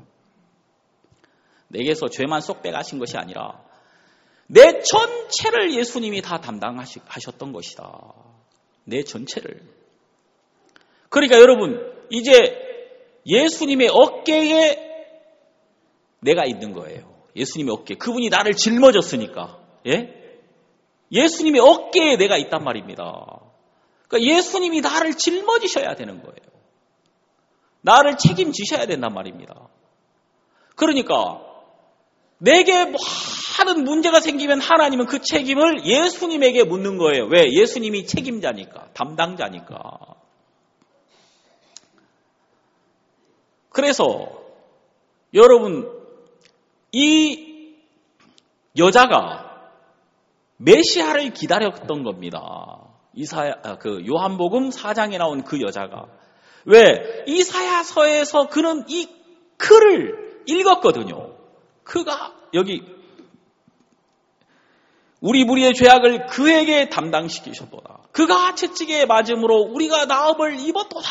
내게서 죄만 쏙 빼가신 것이 아니라 내 전체를 예수님이 다 담당하셨던 것이다. 내 전체를. 그러니까 여러분, 이제 예수님의 어깨에 내가 있는 거예요. 예수님의 어깨. 그분이 나를 짊어졌으니까. 예? 예수님의 어깨에 내가 있단 말입니다. 그러니까 예수님이 나를 짊어지셔야 되는 거예요. 나를 책임지셔야 된단 말입니다. 그러니까 내게 많은 문제가 생기면 하나님은 그 책임을 예수님에게 묻는 거예요. 왜? 예수님이 책임자니까, 담당자니까. 그래서 여러분, 이 여자가 메시아를 기다렸던 겁니다. 이사야, 그 요한복음 사 장에 나온 그 여자가. 왜? 이사야서에서 그는 이 글을 읽었거든요. 그가 여기 우리 무리의 죄악을 그에게 담당시키셨도다. 그가 채찍에 맞음으로 우리가 나음을 입었도다.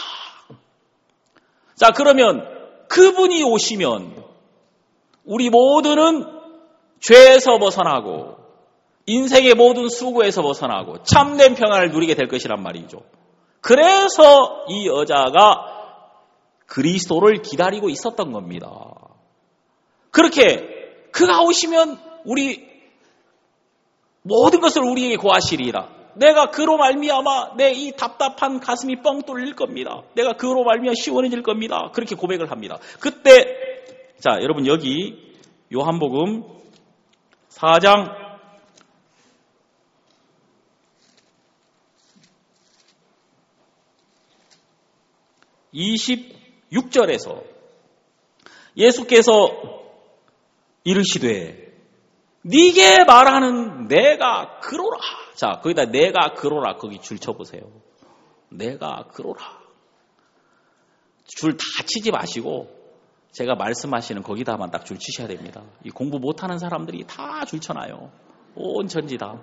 자, 그러면 그분이 오시면 우리 모두는 죄에서 벗어나고 인생의 모든 수고에서 벗어나고 참된 평안을 누리게 될 것이란 말이죠. 그래서 이 여자가 그리스도를 기다리고 있었던 겁니다. 그렇게 그가 오시면 우리 모든 것을 우리에게 고하시리라. 내가 그로 말미암아 내 이 답답한 가슴이 뻥 뚫릴 겁니다. 내가 그로 말미암아 시원해질 겁니다. 그렇게 고백을 합니다. 그때 자, 여러분 여기 요한복음 사 장 이십육 절에서 예수께서 이르시되 네게 말하는 내가 그로라. 자, 거기다 내가 그로라 거기 줄 쳐보세요. 내가 그로라. 줄 다 치지 마시고 제가 말씀하시는 거기다만 딱 줄 치셔야 됩니다. 이 공부 못하는 사람들이 다 줄 쳐놔요. 온 천지다.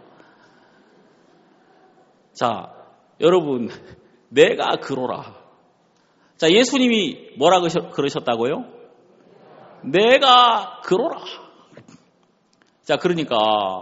자, 여러분 내가 그로라. 자, 예수님이 뭐라 그러셨다고요? 내가 그로라. 자, 그러니까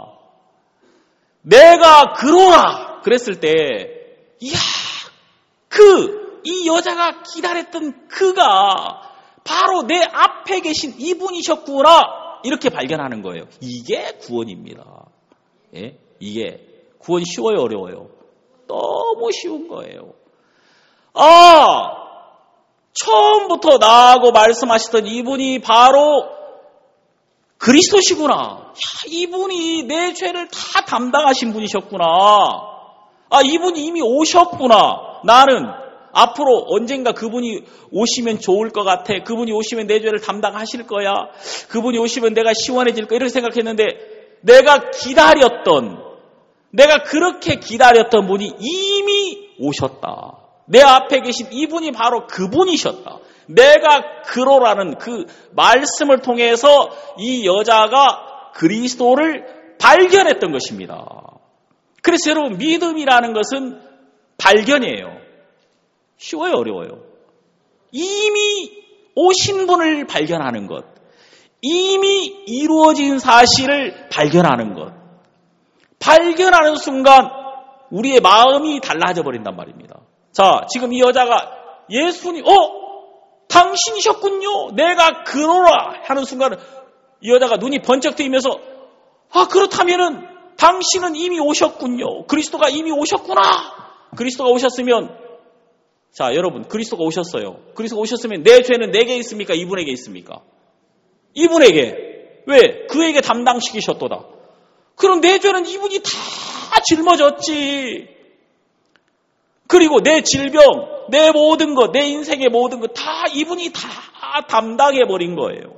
내가 그로라 그랬을 때, 이야, 그 이 여자가 기다렸던 그가 바로 내 앞에 계신 이분이셨구나 이렇게 발견하는 거예요. 이게 구원입니다. 예? 이게 구원 쉬워요, 어려워요? 너무 쉬운 거예요. 아, 처음부터 나하고 말씀하시던 이분이 바로 그리스도시구나. 야, 이분이 내 죄를 다 담당하신 분이셨구나. 아, 이분이 이미 오셨구나. 나는 앞으로 언젠가 그분이 오시면 좋을 것 같아. 그분이 오시면 내 죄를 담당하실 거야. 그분이 오시면 내가 시원해질 거야. 이렇게 생각했는데 내가 기다렸던, 내가 그렇게 기다렸던 분이 이미 오셨다. 내 앞에 계신 이분이 바로 그분이셨다. 내가 그로라는 그 말씀을 통해서 이 여자가 그리스도를 발견했던 것입니다. 그래서 여러분, 믿음이라는 것은 발견이에요. 쉬워요, 어려워요? 이미 오신 분을 발견하는 것, 이미 이루어진 사실을 발견하는 것. 발견하는 순간 우리의 마음이 달라져 버린단 말입니다. 자, 지금 이 여자가 예수님, 어? 당신이셨군요. 내가 그러라 하는 순간 이 여자가 눈이 번쩍 뜨이면서, 아, 그렇다면은 당신은 이미 오셨군요. 그리스도가 이미 오셨구나. 그리스도가 오셨으면, 자, 여러분, 그리스도가 오셨어요. 그리스도가 오셨으면 내 죄는 내게 있습니까? 이분에게 있습니까? 이분에게. 왜? 그에게 담당시키셨도다. 그럼 내 죄는 이분이 다 짊어졌지. 그리고 내 질병, 내 모든 것, 내 인생의 모든 것 다 이분이 다 담당해버린 거예요.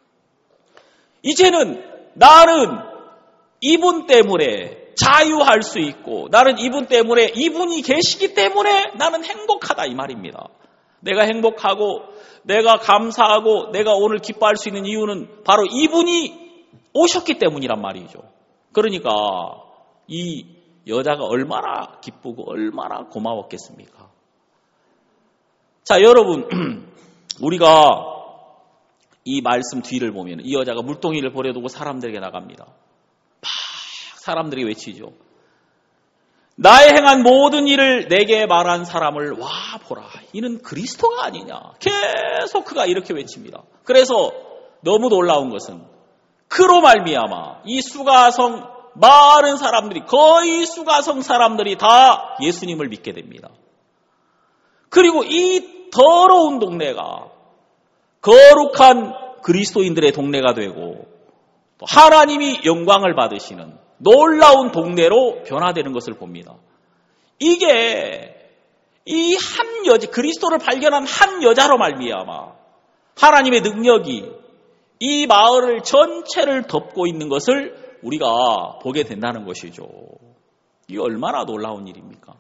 이제는 나는 이분 때문에 자유할 수 있고, 나는 이분 때문에, 이분이 계시기 때문에 나는 행복하다, 이 말입니다. 내가 행복하고 내가 감사하고 내가 오늘 기뻐할 수 있는 이유는 바로 이분이 오셨기 때문이란 말이죠. 그러니까 이 여자가 얼마나 기쁘고 얼마나 고마웠겠습니까? 자, 여러분, 우리가 이 말씀 뒤를 보면 이 여자가 물동이를 버려두고 사람들에게 나갑니다. 막 사람들이 외치죠. 나의 행한 모든 일을 내게 말한 사람을 와 보라. 이는 그리스도가 아니냐. 계속 그가 이렇게 외칩니다. 그래서 너무 놀라운 것은 그로 말미암아 이 수가성 많은 사람들이, 거의 수가성 사람들이 다 예수님을 믿게 됩니다. 그리고 이 더러운 동네가 거룩한 그리스도인들의 동네가 되고 또 하나님이 영광을 받으시는 놀라운 동네로 변화되는 것을 봅니다. 이게 이 한 여자, 그리스도를 발견한 한 여자로 말미암아 하나님의 능력이 이 마을을 전체를 덮고 있는 것을 우리가 보게 된다는 것이죠. 이게 얼마나 놀라운 일입니까?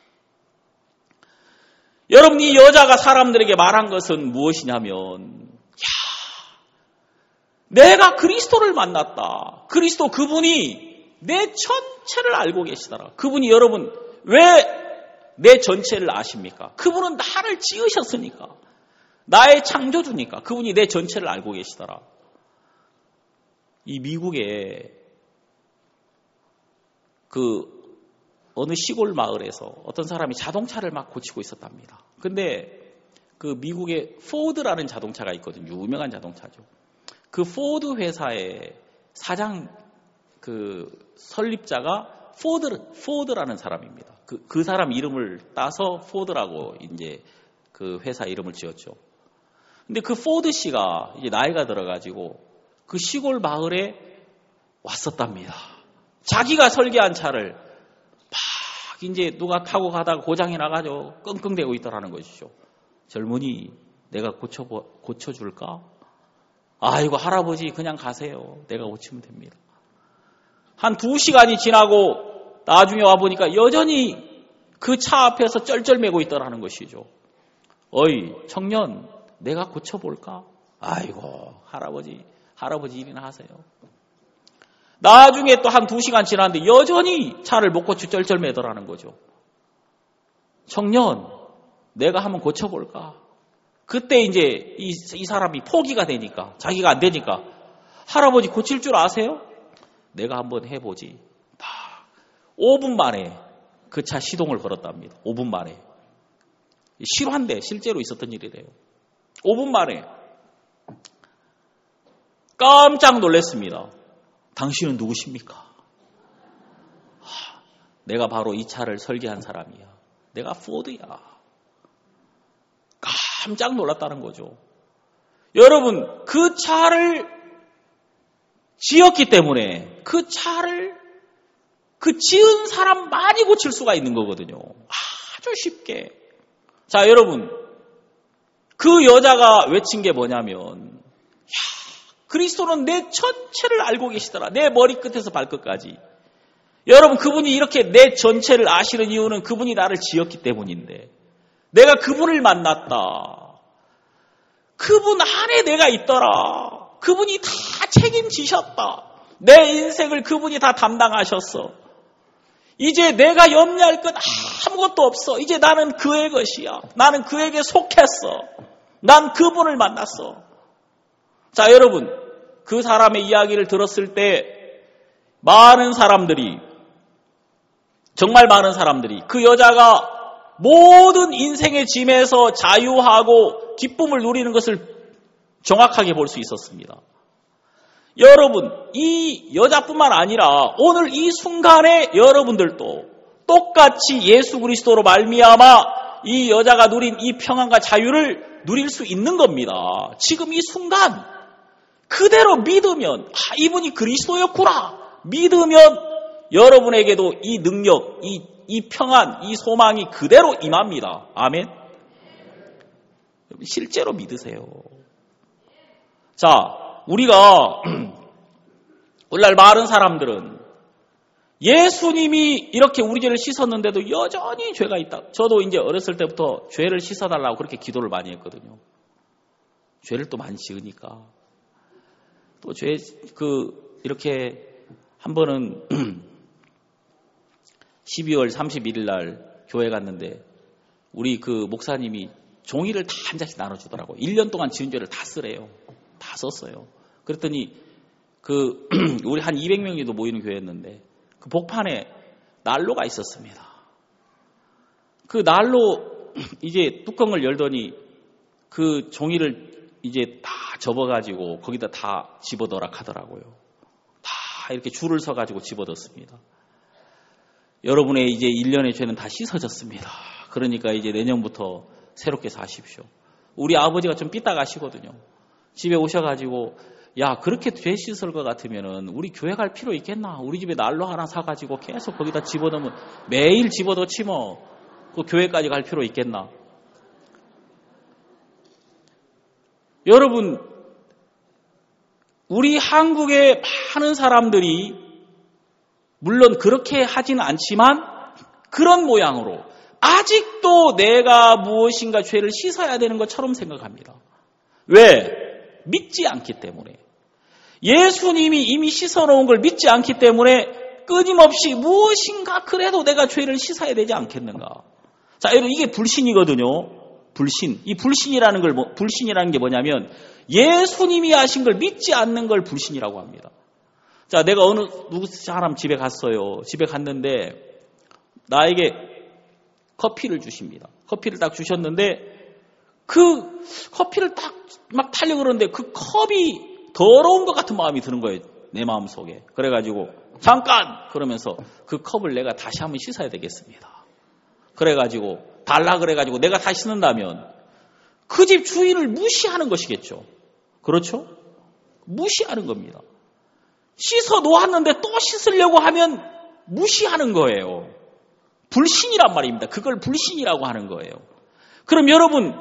여러분, 이 여자가 사람들에게 말한 것은 무엇이냐면, 야, 내가 그리스도를 만났다. 그리스도 그분이 내 전체를 알고 계시더라. 그분이 여러분 왜 내 전체를 아십니까? 그분은 나를 지으셨으니까. 나의 창조주니까. 그분이 내 전체를 알고 계시더라. 이 미국에 그 어느 시골 마을에서 어떤 사람이 자동차를 막 고치고 있었답니다. 근데 그 미국에 포드라는 자동차가 있거든요. 유명한 자동차죠. 그 포드 회사의 사장 그 설립자가 포드, 포드라는 사람입니다. 그, 그 사람 이름을 따서 포드라고 이제 그 회사 이름을 지었죠. 근데 그 포드 씨가 이제 나이가 들어가지고 그 시골 마을에 왔었답니다. 자기가 설계한 차를 막 이제 누가 타고 가다가 고장이 나가지고 끙끙대고 있더라는 것이죠. 젊은이, 내가 고쳐, 고쳐줄까? 아이고, 할아버지 그냥 가세요. 내가 고치면 됩니다. 한 두 시간이 지나고 나중에 와보니까 여전히 그 차 앞에서 쩔쩔매고 있더라는 것이죠. 어이, 청년, 내가 고쳐볼까? 아이고, 할아버지, 할아버지 일이나 하세요. 나중에 또 한 두 시간 지났는데 여전히 차를 못 고쳐 쩔쩔매더라는 거죠. 청년, 내가 한번 고쳐볼까? 그때 이제 이, 이 사람이 포기가 되니까, 자기가 안 되니까, 할아버지 고칠 줄 아세요? 내가 한번 해보지. 오 분 만에 그 차 시동을 걸었답니다. 오 분 만에. 실화인데 실제로 있었던 일이래요. 오 분 만에. 깜짝 놀랐습니다. 당신은 누구십니까? 하, 내가 바로 이 차를 설계한 사람이야. 내가 포드야. 깜짝 놀랐다는 거죠. 여러분, 그 차를 지었기 때문에 그 차를 그 지은 사람만이 고칠 수가 있는 거거든요. 아주 쉽게. 자, 여러분, 그 여자가 외친 게 뭐냐면, 야, 그리스도는 내 전체를 알고 계시더라. 내 머리끝에서 발끝까지. 여러분, 그분이 이렇게 내 전체를 아시는 이유는 그분이 나를 지었기 때문인데, 내가 그분을 만났다. 그분 안에 내가 있더라. 그분이 다 책임지셨다. 내 인생을 그분이 다 담당하셨어. 이제 내가 염려할 것 아무것도 없어. 이제 나는 그의 것이야. 나는 그에게 속했어. 난 그분을 만났어. 자, 여러분, 그 사람의 이야기를 들었을 때 많은 사람들이, 정말 많은 사람들이 그 여자가 모든 인생의 짐에서 자유하고 기쁨을 누리는 것을 정확하게 볼 수 있었습니다. 여러분, 이 여자뿐만 아니라 오늘 이 순간에 여러분들도 똑같이 예수 그리스도로 말미암아 이 여자가 누린 이 평안과 자유를 누릴 수 있는 겁니다. 지금 이 순간 그대로 믿으면 아, 이분이 그리스도였구나 믿으면 여러분에게도 이 능력, 이, 이 평안, 이 소망이 그대로 임합니다. 아멘. 실제로 믿으세요. 자, 우리가 오늘날 많은 사람들은 예수님이 이렇게 우리 죄를 씻었는데도 여전히 죄가 있다. 저도 이제 어렸을 때부터 죄를 씻어달라고 그렇게 기도를 많이 했거든요. 죄를 또 많이 지으니까. 또 죄, 그, 이렇게 한 번은 십이월 삼십일일 날 교회 갔는데 우리 그 목사님이 종이를 다 한 장씩 나눠주더라고요. 일 년 동안 지은 죄를 다 쓰래요. 다 썼어요. 그랬더니 그 우리 한 이백 명이 도 모이는 교회였는데 그 복판에 난로가 있었습니다. 그 난로 이제 뚜껑을 열더니 그 종이를 이제 다 접어가지고 거기다 다 집어넣으라 하더라고요. 다 이렇게 줄을 서가지고 집어넣습니다. 여러분의 이제 일 년의 죄는 다 씻어졌습니다. 그러니까 이제 내년부터 새롭게 사십시오. 우리 아버지가 좀 삐딱하시거든요. 집에 오셔가지고 야 그렇게 죄 씻을 것 같으면은 우리 교회 갈 필요 있겠나? 우리 집에 난로 하나 사가지고 계속 거기다 집어넣으면 매일 집어넣지 뭐. 그 교회까지 갈 필요 있겠나? 여러분, 우리 한국의 많은 사람들이 물론 그렇게 하지는 않지만 그런 모양으로 아직도 내가 무엇인가 죄를 씻어야 되는 것처럼 생각합니다. 왜? 믿지 않기 때문에. 예수님이 이미 씻어놓은 걸 믿지 않기 때문에 끊임없이 무엇인가 그래도 내가 죄를 씻어야 되지 않겠는가. 자, 여러분 이게 불신이거든요. 불신. 이 불신이라는 걸, 뭐, 불신이라는 게 뭐냐면 예수님이 하신 걸 믿지 않는 걸 불신이라고 합니다. 자, 내가 어느 누구 사람 집에 갔어요. 집에 갔는데 나에게 커피를 주십니다. 커피를 딱 주셨는데 그 커피를 딱 막 타려고 그러는데 그 컵이 더러운 것 같은 마음이 드는 거예요. 내 마음속에. 그래가지고 잠깐! 그러면서 그 컵을 내가 다시 한번 씻어야 되겠습니다. 그래가지고 달라 그래가지고 내가 다시 씻는다면 그 집 주인을 무시하는 것이겠죠. 그렇죠? 무시하는 겁니다. 씻어 놓았는데 또 씻으려고 하면 무시하는 거예요. 불신이란 말입니다. 그걸 불신이라고 하는 거예요. 그럼 여러분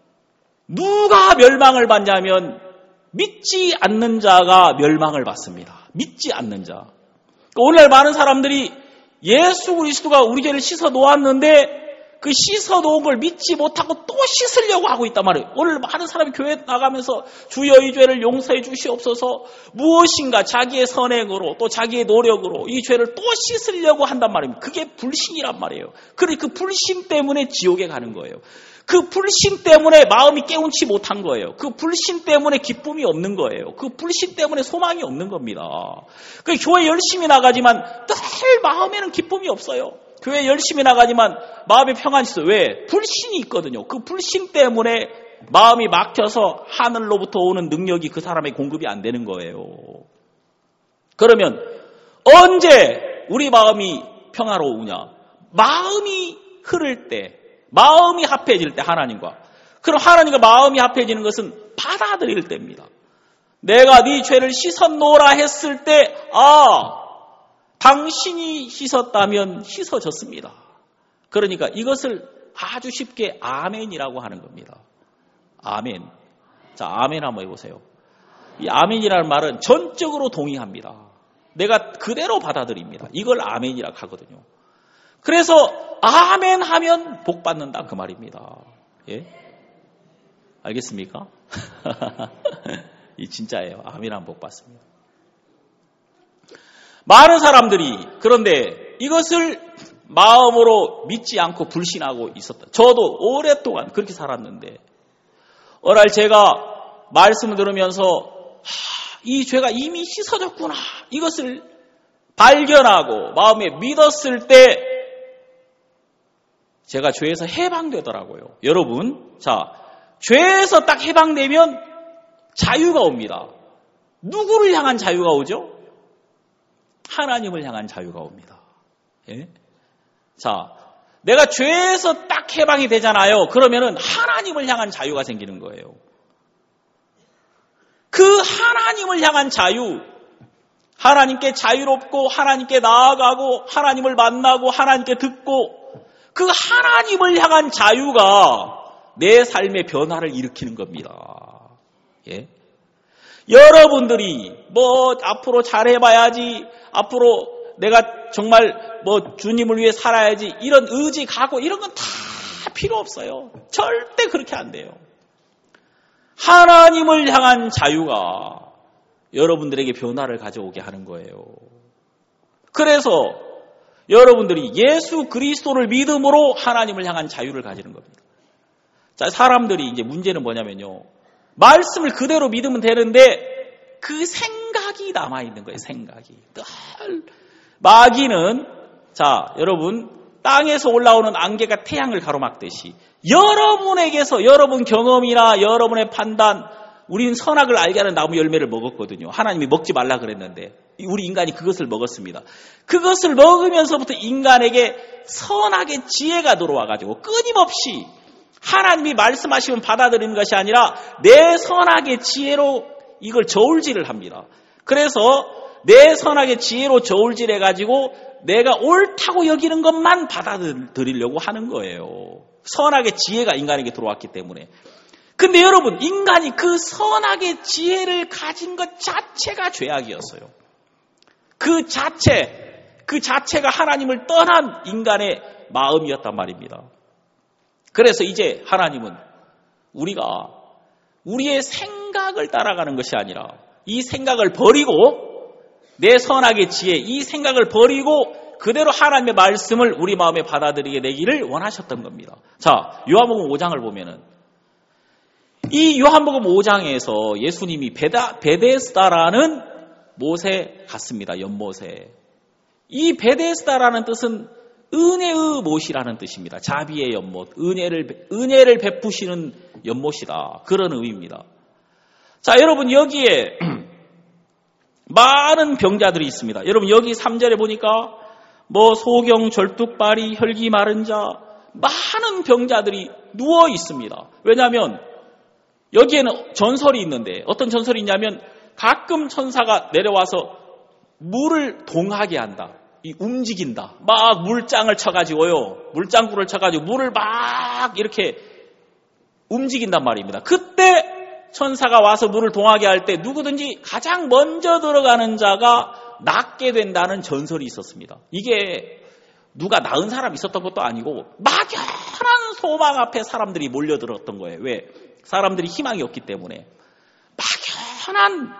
누가 멸망을 받냐면 믿지 않는 자가 멸망을 받습니다. 믿지 않는 자. 오늘날 많은 사람들이 예수 그리스도가 우리 죄를 씻어 놓았는데 그 씻어 놓은 걸 믿지 못하고 또 씻으려고 하고 있단 말이에요. 오늘 많은 사람이 교회 나가면서 주여 이 죄를 용서해 주시옵소서 무엇인가 자기의 선행으로 또 자기의 노력으로 이 죄를 또 씻으려고 한단 말입니다. 그게 불신이란 말이에요. 그러니까 그 불신 때문에 지옥에 가는 거예요. 그 불신 때문에 마음이 깨운치 못한 거예요. 그 불신 때문에 기쁨이 없는 거예요. 그 불신 때문에 소망이 없는 겁니다. 그 교회 열심히 나가지만 늘 마음에는 기쁨이 없어요. 교회 열심히 나가지만 마음에 평안이 있어요. 왜? 불신이 있거든요. 그 불신 때문에 마음이 막혀서 하늘로부터 오는 능력이 그 사람의 공급이 안 되는 거예요. 그러면 언제 우리 마음이 평화로우냐? 마음이 흐를 때, 마음이 합해질 때 하나님과. 그럼 하나님과 마음이 합해지는 것은 받아들일 때입니다. 내가 네 죄를 씻어놓으라 했을 때 아, 당신이 씻었다면 씻어졌습니다. 그러니까 이것을 아주 쉽게 아멘이라고 하는 겁니다. 아멘. 자, 아멘 한번 해보세요. 이 아멘이라는 말은 전적으로 동의합니다. 내가 그대로 받아들입니다. 이걸 아멘이라고 하거든요. 그래서 아멘 하면 복 받는다 그 말입니다. 예? 알겠습니까? 이 진짜예요. 아멘 하면 복 받습니다. 많은 사람들이 그런데 이것을 마음으로 믿지 않고 불신하고 있었다. 저도 오랫동안 그렇게 살았는데 어느 날 제가 말씀을 들으면서 하, 이 죄가 이미 씻어졌구나 이것을 발견하고 마음에 믿었을 때 제가 죄에서 해방되더라고요. 여러분, 자, 죄에서 딱 해방되면 자유가 옵니다. 누구를 향한 자유가 오죠? 하나님을 향한 자유가 옵니다. 예? 자, 내가 죄에서 딱 해방이 되잖아요. 그러면은 하나님을 향한 자유가 생기는 거예요. 그 하나님을 향한 자유, 하나님께 자유롭고 하나님께 나아가고 하나님을 만나고 하나님께 듣고 그 하나님을 향한 자유가 내 삶의 변화를 일으키는 겁니다. 예? 여러분들이 뭐 앞으로 잘해봐야지, 앞으로 내가 정말 뭐 주님을 위해 살아야지 이런 의지, 각오 이런 건 다 필요 없어요. 절대 그렇게 안 돼요. 하나님을 향한 자유가 여러분들에게 변화를 가져오게 하는 거예요. 그래서 여러분들이 예수 그리스도를 믿음으로 하나님을 향한 자유를 가지는 겁니다. 자, 사람들이 이제 문제는 뭐냐면요. 말씀을 그대로 믿으면 되는데 그 생각이 남아있는 거예요. 생각이. 늘 마귀는 자 여러분 땅에서 올라오는 안개가 태양을 가로막듯이 여러분에게서 여러분 경험이나 여러분의 판단 우리는 선악을 알게 하는 나무 열매를 먹었거든요. 하나님이 먹지 말라 그랬는데 우리 인간이 그것을 먹었습니다. 그것을 먹으면서부터 인간에게 선악의 지혜가 들어와가지고 끊임없이 하나님이 말씀하시면 받아들이는 것이 아니라 내 선악의 지혜로 이걸 저울질을 합니다. 그래서 내 선악의 지혜로 저울질해가지고 내가 옳다고 여기는 것만 받아들이려고 하는 거예요. 선악의 지혜가 인간에게 들어왔기 때문에. 근데 여러분, 인간이 그 선악의 지혜를 가진 것 자체가 죄악이었어요. 그 자체, 그 자체가 하나님을 떠난 인간의 마음이었단 말입니다. 그래서 이제 하나님은 우리가 우리의 생각을 따라가는 것이 아니라 이 생각을 버리고 내 선악의 지혜, 이 생각을 버리고 그대로 하나님의 말씀을 우리 마음에 받아들이게 되기를 원하셨던 겁니다. 자, 요한복음 오 장을 보면은 이 요한복음 오 장에서 예수님이 베다, 베데스다라는 못에 갔습니다. 연못에. 이 베데스다라는 뜻은 은혜의 못이라는 뜻입니다. 자비의 연못, 은혜를, 은혜를 베푸시는 연못이다. 그런 의미입니다. 자, 여러분 여기에 많은 병자들이 있습니다. 여러분 여기 삼 절에 보니까 뭐 소경, 절뚝발이, 혈기 마른 자, 많은 병자들이 누워 있습니다. 왜냐하면 여기에는 전설이 있는데 어떤 전설이 있냐면 가끔 천사가 내려와서 물을 동하게 한다. 이 움직인다. 막 물장을 쳐가지고요. 물장구를 쳐가지고 물을 막 이렇게 움직인단 말입니다. 그때 천사가 와서 물을 동하게 할 때 누구든지 가장 먼저 들어가는 자가 낫게 된다는 전설이 있었습니다. 이게 누가 나은 사람 있었던 것도 아니고 막연한 소망 앞에 사람들이 몰려들었던 거예요. 왜? 사람들이 희망이 없기 때문에. 막연한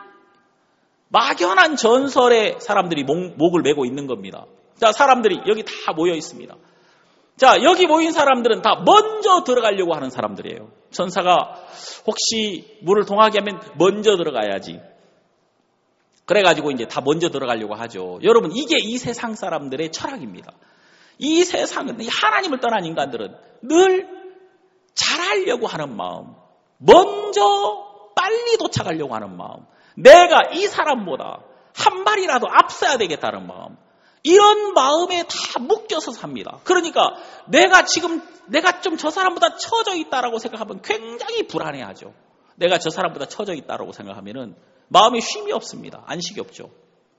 막연한 전설에 사람들이 목, 목을 메고 있는 겁니다. 자, 사람들이 여기 다 모여 있습니다. 자, 여기 모인 사람들은 다 먼저 들어가려고 하는 사람들이에요. 천사가 혹시 물을 동하게 하면 먼저 들어가야지. 그래가지고 이제 다 먼저 들어가려고 하죠. 여러분, 이게 이 세상 사람들의 철학입니다. 이 세상은, 하나님을 떠난 인간들은 늘 잘하려고 하는 마음, 먼저 빨리 도착하려고 하는 마음, 내가 이 사람보다 한 발이라도 앞서야 되겠다는 마음, 이런 마음에 다 묶여서 삽니다. 그러니까 내가 지금 내가 좀 저 사람보다 처져 있다라고 생각하면 굉장히 불안해하죠. 내가 저 사람보다 처져 있다라고 생각하면은 마음에 쉼이 없습니다. 안식이 없죠.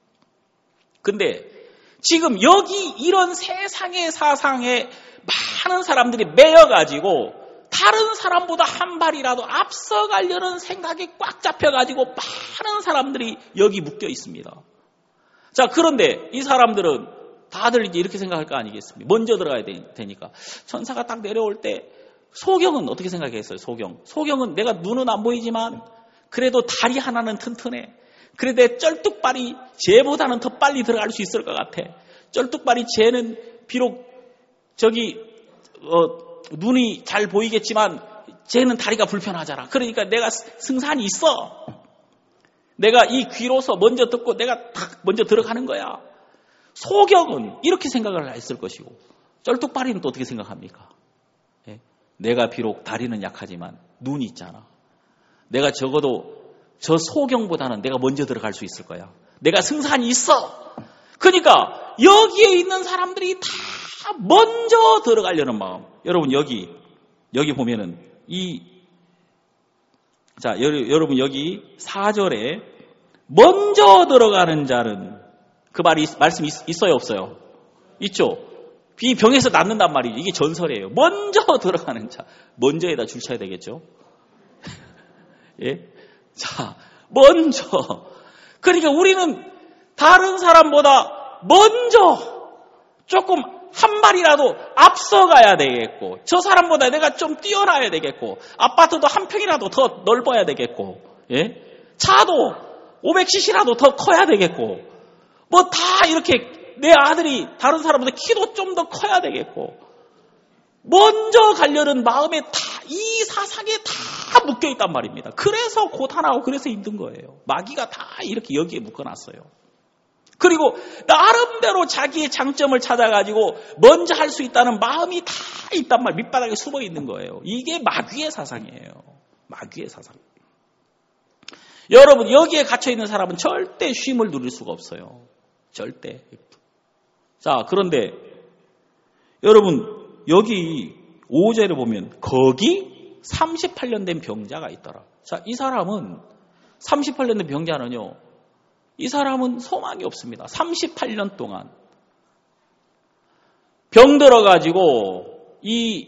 근데 지금 여기 이런 세상의 사상에 많은 사람들이 매여가지고 다른 사람보다 한 발이라도 앞서가려는 생각에 꽉 잡혀가지고 많은 사람들이 여기 묶여 있습니다. 자, 그런데 이 사람들은 다들 이제 이렇게 생각할 거 아니겠습니까? 먼저 들어가야 되니까. 천사가 딱 내려올 때 소경은 어떻게 생각했어요? 소경. 소경은 내가 눈은 안 보이지만 그래도 다리 하나는 튼튼해. 그래도 내 쩔뚝발이 쟤보다는 더 빨리 들어갈 수 있을 것 같아. 쩔뚝발이 쟤는 비록 저기 어, 눈이 잘 보이겠지만 쟤는 다리가 불편하잖아. 그러니까 내가 승산이 있어. 내가 이 귀로서 먼저 듣고 내가 탁 먼저 들어가는 거야. 소경은 이렇게 생각을 했을 것이고 쩔뚝발이는 또 어떻게 생각합니까? 예? 내가 비록 다리는 약하지만 눈이 있잖아. 내가 적어도 저 소경보다는 내가 먼저 들어갈 수 있을 거야. 내가 승산이 있어. 그러니까 여기에 있는 사람들이 다 먼저 들어가려는 마음. 여러분 여기 여기 보면은 이 자 여러분 여기 사 절에 먼저 들어가는 자는 그 말이 말씀 있어요 없어요? 있죠. 이 병에서 낫는단 말이에요. 이게 전설이에요. 먼저 들어가는 자. 먼저에다 줄 쳐야 되겠죠. 예? 자, 먼저. 그러니까 우리는 다른 사람보다 먼저 조금 한 발이라도 앞서가야 되겠고, 저 사람보다 내가 좀 뛰어나야 되겠고, 아파트도 한 평이라도 더 넓어야 되겠고, 예? 차도 오백 씨씨라도 더 커야 되겠고, 뭐 다 이렇게 내 아들이 다른 사람보다 키도 좀 더 커야 되겠고, 먼저 가려는 마음에 다, 이 사상에 다 묶여있단 말입니다. 그래서 고단하고 그래서 힘든 거예요. 마귀가 다 이렇게 여기에 묶어놨어요. 그리고 나름대로 자기의 장점을 찾아가지고 먼저 할 수 있다는 마음이 다 있단 말, 밑바닥에 숨어 있는 거예요. 이게 마귀의 사상이에요. 마귀의 사상. 여러분, 여기에 갇혀있는 사람은 절대 쉼을 누릴 수가 없어요. 절대. 자, 그런데 여러분, 여기 오 절에 보면 거기 삼십팔 년 된 병자가 있더라. 자, 이 사람은 삼십팔 년 된 병자는요. 이 사람은 소망이 없습니다. 삼십팔 년 동안 병들어가지고 이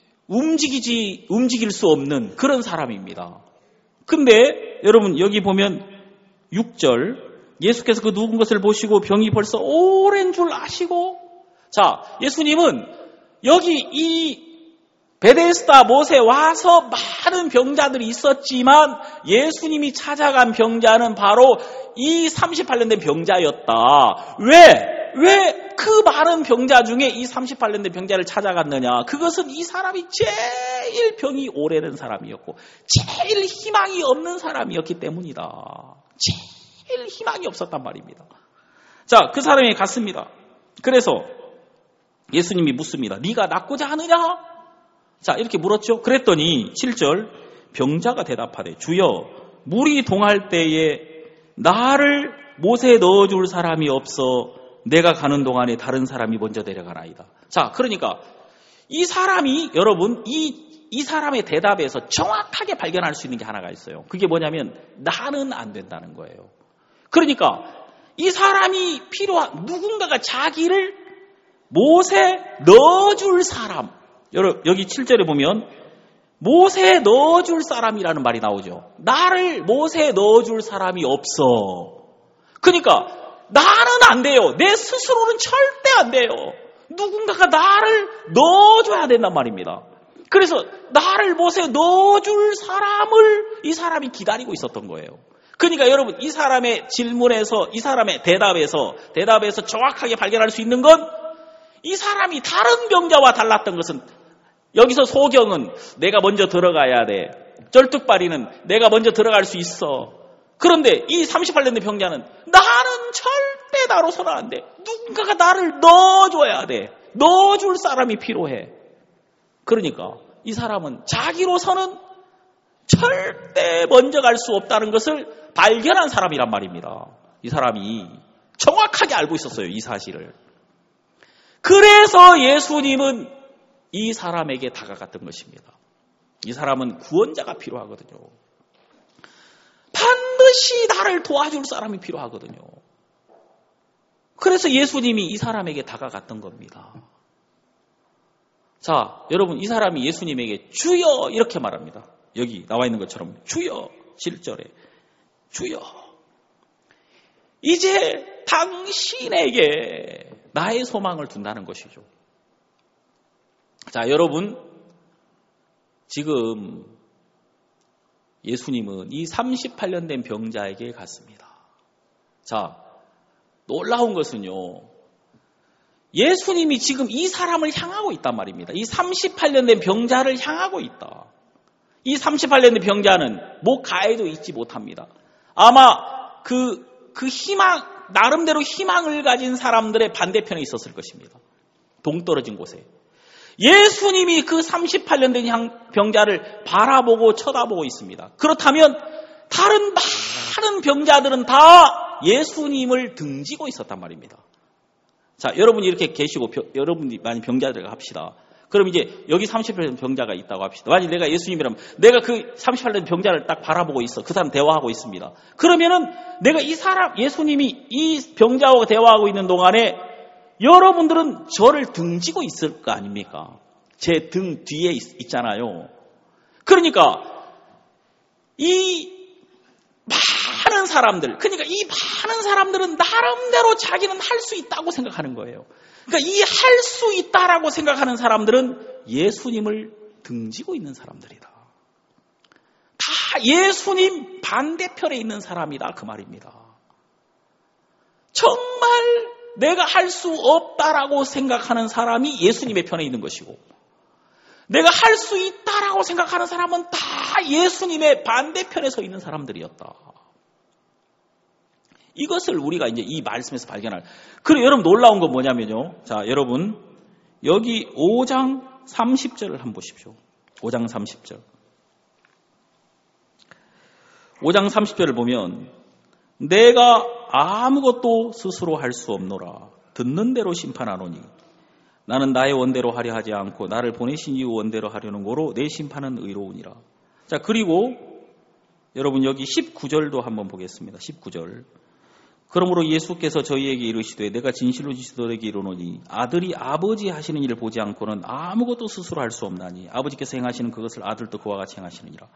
움직이지 움직일 수 없는 그런 사람입니다. 근데 여러분 여기 보면 육 절 예수께서 그 누운 것을 보시고 병이 벌써 오랜 줄 아시고, 자, 예수님은 여기 이 베데스다 못에 와서 많은 병자들이 있었지만 예수님이 찾아간 병자는 바로 이 삼십팔 년 된 병자였다. 왜? 왜 그 많은 병자 중에 이 삼십팔 년 된 병자를 찾아갔느냐? 그것은 이 사람이 제일 병이 오래된 사람이었고 제일 희망이 없는 사람이었기 때문이다. 제일 희망이 없었단 말입니다. 자, 그 사람이 갔습니다. 그래서 예수님이 묻습니다. 네가 낫고자 하느냐? 자, 이렇게 물었죠. 그랬더니 칠 절 병자가 대답하되 주여 물이 동할 때에 나를 못에 넣어줄 사람이 없어 내가 가는 동안에 다른 사람이 먼저 데려가나이다. 자, 그러니까 이 사람이 여러분 이, 이 사람의 대답에서 정확하게 발견할 수 있는 게 하나가 있어요. 그게 뭐냐면 나는 안 된다는 거예요. 그러니까 이 사람이 필요한 누군가가 자기를 못에 넣어줄 사람. 여기 칠 절에 보면 못에 넣어줄 사람이라는 말이 나오죠. 나를 못에 넣어줄 사람이 없어. 그러니까 나는 안 돼요. 내 스스로는 절대 안 돼요. 누군가가 나를 넣어줘야 된단 말입니다. 그래서 나를 못에 넣어줄 사람을 이 사람이 기다리고 있었던 거예요. 그러니까 여러분 이 사람의 질문에서 이 사람의 대답에서 대답에서 정확하게 발견할 수 있는 건 이 사람이 다른 병자와 달랐던 것은 여기서 소경은 내가 먼저 들어가야 돼. 쩔뚝발이는 내가 먼저 들어갈 수 있어. 그런데 이 삼십팔 년 된 병자는 나는 절대 나로서는 안 돼. 누군가가 나를 넣어줘야 돼. 넣어줄 사람이 필요해. 그러니까 이 사람은 자기로서는 절대 먼저 갈 수 없다는 것을 발견한 사람이란 말입니다. 이 사람이 정확하게 알고 있었어요. 이 사실을. 그래서 예수님은 이 사람에게 다가갔던 것입니다. 이 사람은 구원자가 필요하거든요. 반드시 나를 도와줄 사람이 필요하거든요. 그래서 예수님이 이 사람에게 다가갔던 겁니다. 자, 여러분 이 사람이 예수님에게 주여 이렇게 말합니다. 여기 나와 있는 것처럼 주여 칠 절에 주여 이제 당신에게 나의 소망을 둔다는 것이죠. 자, 여러분 지금 예수님은 이 삼십팔 년 된 병자에게 갔습니다. 자, 놀라운 것은요. 예수님이 지금 이 사람을 향하고 있단 말입니다. 이 삼십팔 년 된 병자를 향하고 있다. 이 삼십팔 년 된 병자는 목 가에도 있지 못합니다. 아마 그, 그 희망, 나름대로 희망을 가진 사람들의 반대편에 있었을 것입니다. 동떨어진 곳에. 예수님이 그 삼십팔 년 된 병자를 바라보고 쳐다보고 있습니다. 그렇다면 다른 많은 병자들은 다 예수님을 등지고 있었단 말입니다. 자, 여러분이 이렇게 계시고 병, 여러분이 많이 병자들과 합시다. 그럼 이제 여기 삼십팔 년 병자가 있다고 합시다. 만약 내가 예수님이라면 내가 그 삼십팔 년 병자를 딱 바라보고 있어. 그 사람 대화하고 있습니다. 그러면은 내가 이 사람, 예수님이 이 병자와 대화하고 있는 동안에 여러분들은 저를 등지고 있을 거 아닙니까? 제 등 뒤에 있, 있잖아요. 그러니까 이 많은 사람들, 그러니까 이 많은 사람들은 나름대로 자기는 할 수 있다고 생각하는 거예요. 그러니까 이 할 수 있다라고 생각하는 사람들은 예수님을 등지고 있는 사람들이다. 다 예수님 반대편에 있는 사람이다 그 말입니다. 정말 내가 할 수 없다라고 생각하는 사람이 예수님의 편에 있는 것이고, 내가 할 수 있다라고 생각하는 사람은 다 예수님의 반대편에 서 있는 사람들이었다. 이것을 우리가 이제 이 말씀에서 발견할. 그리고 여러분 놀라운 건 뭐냐면요. 자, 여러분 여기 오 장 삼십 절을 한번 보십시오. 오 장 삼십 절. 오 장 삼십 절을 보면 내가 아무것도 스스로 할 수 없노라. 듣는 대로 심판하노니 나는 나의 원대로 하려 하지 않고 나를 보내신 이유 원대로 하려는 거로 내 심판은 의로우니라. 자, 그리고 여러분 여기 십구 절도 한번 보겠습니다. 십구 절. 그러므로 예수께서 저희에게 이르시되 내가 진실로 너에게 이르노니 아들이 아버지 하시는 일을 보지 않고는 아무것도 스스로 할 수 없나니 아버지께서 행하시는 그것을 아들도 그와 같이 행하시느니라.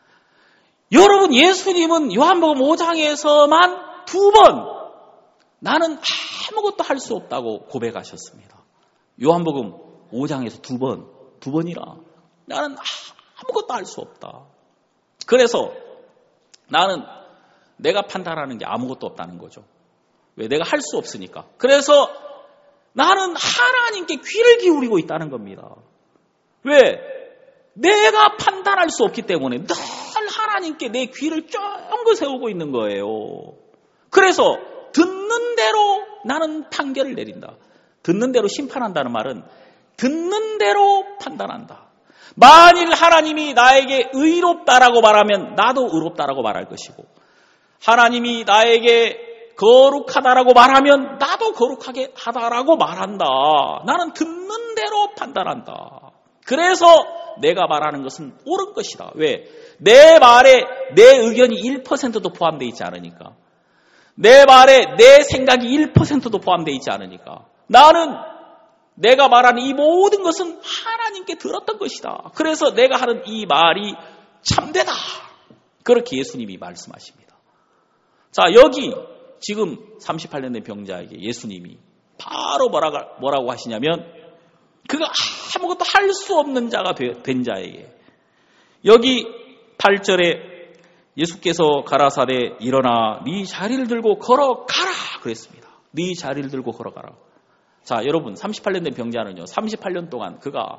여러분 예수님은 요한복음 오 장에서만 두 번 나는 아무것도 할 수 없다고 고백하셨습니다. 요한복음 오 장에서 두 번, 두 번이라 나는 아무것도 할 수 없다. 그래서 나는 내가 판단하는 게 아무것도 없다는 거죠. 왜? 내가 할 수 없으니까. 그래서 나는 하나님께 귀를 기울이고 있다는 겁니다. 왜? 내가 판단할 수 없기 때문에 늘 하나님께 내 귀를 쫑긋 세우고 있는 거예요. 그래서 듣는 대로 나는 판결을 내린다. 듣는 대로 심판한다는 말은 듣는 대로 판단한다. 만일 하나님이 나에게 의롭다라고 말하면 나도 의롭다라고 말할 것이고, 하나님이 나에게 거룩하다라고 말하면 나도 거룩하게 하다라고 말한다. 나는 듣는 대로 판단한다. 그래서 내가 말하는 것은 옳은 것이다. 왜? 내 말에 내 의견이 일 퍼센트도 포함되어 있지 않으니까. 내 말에 내 생각이 일 퍼센트도 포함되어 있지 않으니까. 나는 내가 말하는 이 모든 것은 하나님께 들었던 것이다. 그래서 내가 하는 이 말이 참되다. 그렇게 예수님이 말씀하십니다. 자, 여기 지금 삼십팔 년 된 병자에게 예수님이 바로 뭐라고, 뭐라고 하시냐면 그가 아무것도 할 수 없는 자가 된 자에게 여기 팔 절에 예수께서 가라사대 일어나 네 자리를 들고 걸어가라 그랬습니다. 네 자리를 들고 걸어가라. 자, 여러분 삼십팔 년 된 병자는요. 삼십팔 년 동안 그가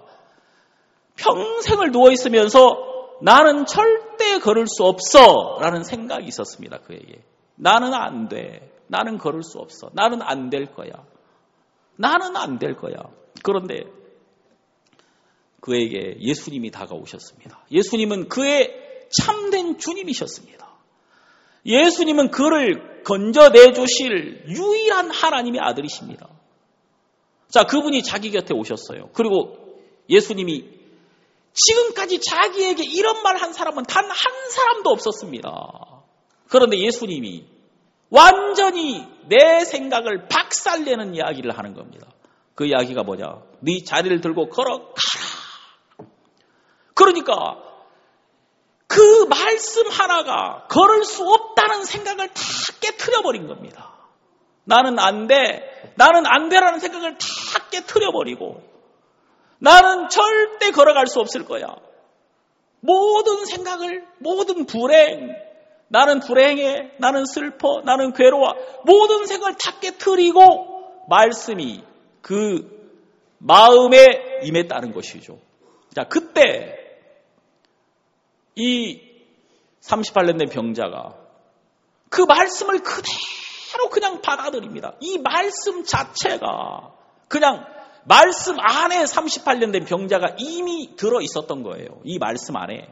평생을 누워있으면서 나는 절대 걸을 수 없어 라는 생각이 있었습니다. 그에게. 나는 안 돼. 나는 걸을 수 없어. 나는 안 될 거야. 나는 안 될 거야. 그런데 그에게 예수님이 다가오셨습니다. 예수님은 그의 참된 주님이셨습니다. 예수님은 그를 건져내 주실 유일한 하나님의 아들이십니다. 자, 그분이 자기 곁에 오셨어요. 그리고 예수님이 지금까지 자기에게 이런 말 한 사람은 단 한 사람도 없었습니다. 그런데 예수님이 완전히 내 생각을 박살내는 이야기를 하는 겁니다. 그 이야기가 뭐냐? 네 자리를 들고 걸어가라. 그러니까 그 말씀 하나가 걸을 수 없다는 생각을 다 깨트려버린 겁니다. 나는 안 돼. 나는 안 돼라는 생각을 다 깨트려버리고 나는 절대 걸어갈 수 없을 거야. 모든 생각을, 모든 불행, 나는 불행해, 나는 슬퍼, 나는 괴로워, 모든 생각을 다 깨트리고 말씀이 그 마음에 임했다는 것이죠. 자, 그때 이 삼십팔 년 된 병자가 그 말씀을 그대로 그냥 받아들입니다. 이 말씀 자체가 그냥 말씀 안에 삼십팔 년 된 병자가 이미 들어 있었던 거예요. 이 말씀 안에.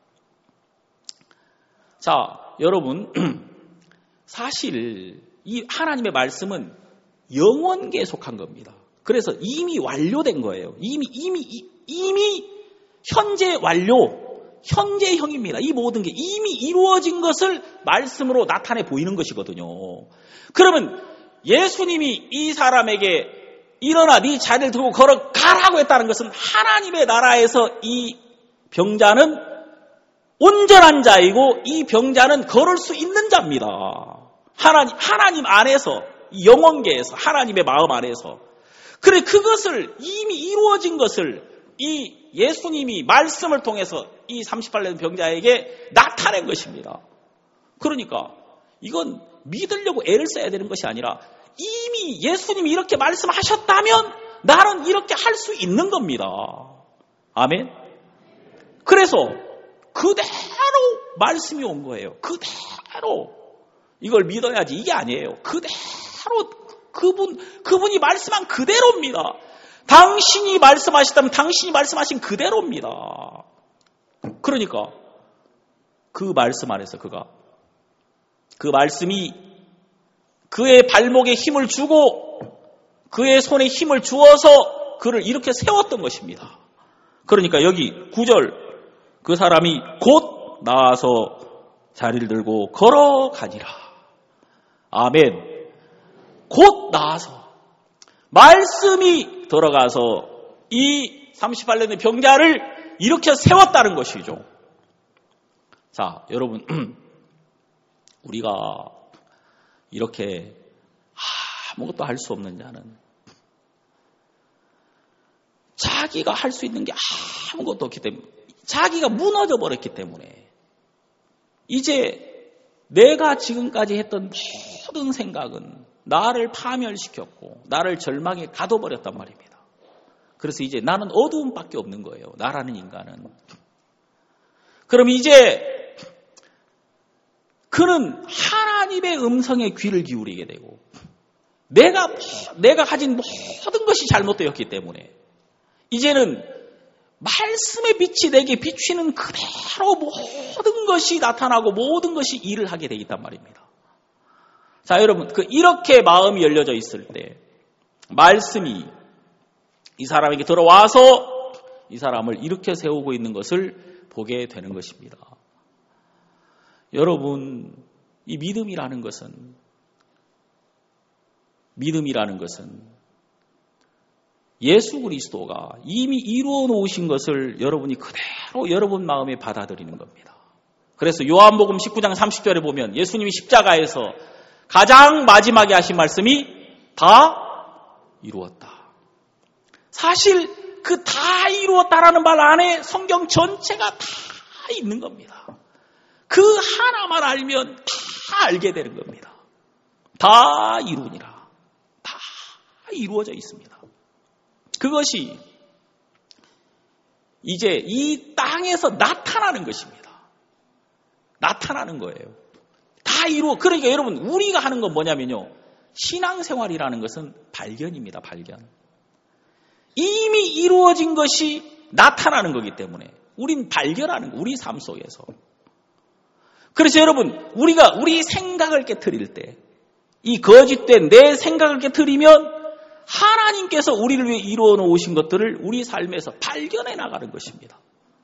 자, 여러분, 사실 이 하나님의 말씀은 영원계에 속한 겁니다. 그래서 이미 완료된 거예요. 이미 이미 이미 현재 완료, 현재형입니다. 이 모든 게 이미 이루어진 것을 말씀으로 나타내 보이는 것이거든요. 그러면 예수님이 이 사람에게 일어나 네 자리를 들고 걸어가라고 했다는 것은 하나님의 나라에서 이 병자는 온전한 자이고 이 병자는 걸을 수 있는 자입니다. 하나님, 하나님 안에서, 영원계에서, 하나님의 마음 안에서. 그래, 그것을 이미 이루어진 것을 이 예수님이 말씀을 통해서 이 삼십팔 년 병자에게 나타낸 것입니다. 그러니까 이건 믿으려고 애를 써야 되는 것이 아니라 이미 예수님이 이렇게 말씀하셨다면 나는 이렇게 할 수 있는 겁니다. 아멘. 그래서 그대로 말씀이 온 거예요. 그대로. 이걸 믿어야지 이게 아니에요. 그대로 그분, 그분이 말씀한 그대로입니다. 당신이 말씀하셨다면 당신이 말씀하신 그대로입니다. 그러니까 그 말씀 안에서 그가 그 말씀이 그의 발목에 힘을 주고 그의 손에 힘을 주어서 그를 이렇게 세웠던 것입니다. 그러니까 여기 구 절 그 사람이 곧 나와서 자리를 들고 걸어가니라. 아멘. 곧 나와서 말씀이 들어가서 이 삼십팔 년의 병자를 이렇게 세웠다는 것이죠. 자, 여러분, 우리가 이렇게 아무것도 할 수 없는 자는 자기가 할 수 있는 게 아무것도 없기 때문에 자기가 무너져 버렸기 때문에 이제 내가 지금까지 했던 모든 생각은 나를 파멸시켰고 나를 절망에 가둬버렸단 말입니다. 그래서 이제 나는 어두움밖에 없는 거예요. 나라는 인간은. 그럼 이제 그는 하나님의 음성에 귀를 기울이게 되고 내가 내가 가진 모든 것이 잘못되었기 때문에 이제는 말씀의 빛이 내게 비추는 그대로 모든 것이 나타나고 모든 것이 일을 하게 되어 있단 말입니다. 자, 여러분, 그 이렇게 마음이 열려져 있을 때 말씀이 이 사람에게 들어와서 이 사람을 일으켜 세우고 있는 것을 보게 되는 것입니다. 여러분, 이 믿음이라는 것은 믿음이라는 것은 예수 그리스도가 이미 이루어 놓으신 것을 여러분이 그대로 여러분 마음에 받아들이는 겁니다. 그래서 요한복음 십구 장 삼십 절에 보면 예수님이 십자가에서 가장 마지막에 하신 말씀이 다 이루었다. 사실 그 다 이루었다라는 말 안에 성경 전체가 다 있는 겁니다. 그 하나만 알면 다 알게 되는 겁니다. 다 이루니라. 다 이루어져 있습니다. 그것이 이제 이 땅에서 나타나는 것입니다. 나타나는 거예요. 다 이루어. 그러니까 여러분, 우리가 하는 건 뭐냐면요. 신앙생활이라는 것은 발견입니다. 발견. 이미 이루어진 것이 나타나는 거기 때문에 우린 발견하는 거, 우리 삶 속에서. 그래서 여러분, 우리가 우리 생각을 깨트릴 때, 이 거짓된 내 생각을 깨트리면 하나님께서 우리를 위해 이루어 놓으신 것들을 우리 삶에서 발견해 나가는 것입니다.